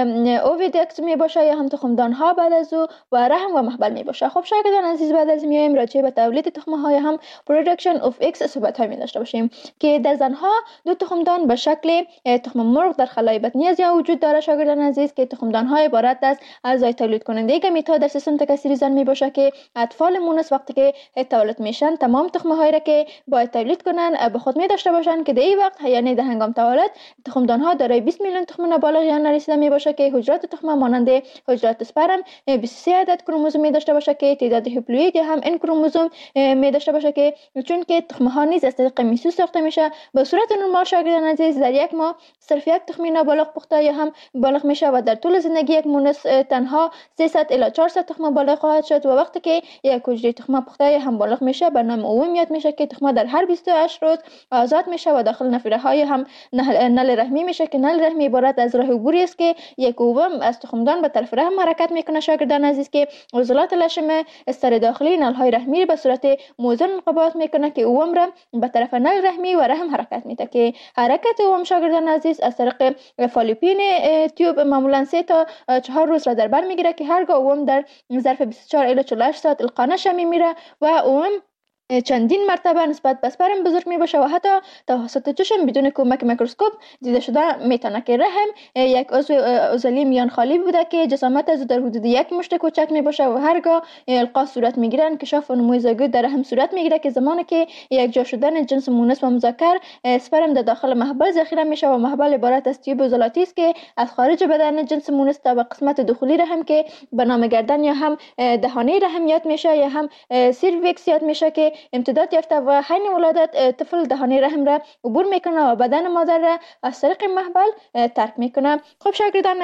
اوویدکت می باشه یا هم تخمدان ها بعد از او و رحم و محبل می باشه. خب شاگردان عزیز بعد از میایم راجع به تولید تخمه ها یا هم پروداکشن اف ایکس صحبت همین داشته باشیم که در زنها دو تخمدان به شکل تخم مرغ در خلای بطنی از یا وجود داره شاگردان عزیز که تخمدان های عبارت از اعضای تولید کننده گمیت در سیستم تکثری زن می باشه که اطفال مونس وقتی که تولد میشن تمام تخمه هایی را که باید تولید کنن به خود می داشته باشن که در این وقت یعنی در هنگام تولد تخمدان ها دارای بیست میلیون تخم نابالغ یا نرسیده می باشه که حجرات تخمه مانند حجرات اسپرم بیست و سه عدد کروموزوم می داشته باشه که تعداد هپلوئید یا هم ان کروموزوم می داشته باشه که چون که تخمه ها نیز از طریق میسوس ساخته میشه به صورت نرمال شاگردان عزیز در یک ماه صرف یک تخمه نابالغ پخته یا هم بالغ میشه و در طول زندگی یک مونس تنها سیصد الی چهارصد تخمه بالغ خواهد شد و وقتی که یک حجره تخمه پخته یا هم بالغ میشه به نام اوم یاد میشه که تخمه در هر بیست و هشت روز آزاد میشه و داخل نفره های هم نل رحمی میشه که نل رحمی عبارت از راه عبوری است که یک اوم از تخمدان به طرف رحم حرکت میکنه. شاگردان عزیز که عضلات لشم استر داخلی نل های رحمی به صورت موزون انقباض میکنه که اوم را به طرف نل رحمی و رحم حرکت میده که حرکت اوم شاگردان عزیز از طریق فالوپین تیوب معمولا سه تا چهار روز را در بر میگیره که هرگاه اوم در ظرف بیست و چهار الی چهل و هشت ساعت القا نشه میمیره و اوم چندین مرتبه نسبت به اسپرم بزرگ می باشه و حتی توسط چشم بدون کمک میکروسکوپ دیده شده میتونه که رحم یک عضو عضلی میان خالی بوده که جسامت از در حدود یک مشت کوچک می باشه و هرگاه القا صورت میگیره انکشاف و نمو زیگوت در رحم صورت میگیره که زمانی که یک جا شدن جنس مونس و مذکر اسپرم در داخل محبل ذخیره میشه و محبل عبارت از تیوب عضلاتی است که از خارج بدن جنس مونس تا به قسمت داخلی رحم که به نام گردن یا هم دهانه رحم یاد میشه یا هم سیرویکس یاد میشه که امتداد یافته و حین ولادت طفل دهانه رحم را عبور میکنه و بدن مادر را از طریق محبل ترک میکنه. خب شاگردان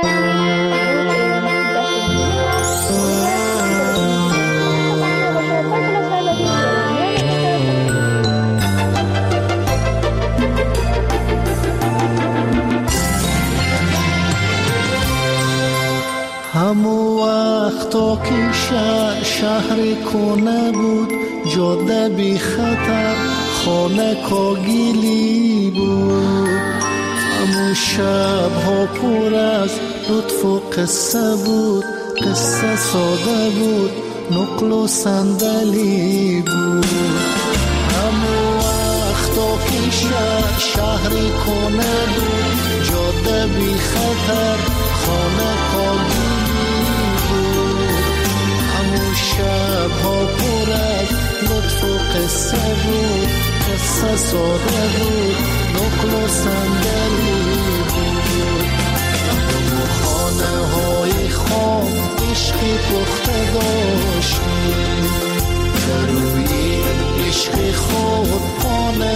همو وقتا که شهر, شهر کنه بود جاده بی خطر خانه کاگیلی بود همو شب ها پر از لطف و قصه بود قصه ساده بود نقل و صندلی بود همو وقتا که شهر, شهر کنه بود جاده بی خطر خانه کاگیلی شب ها پر از لطف و قصه بود قصه ساده بود نقل و صندلی بود و خانه های خام عشقی پخته داشتیم در روی عشق خود خانه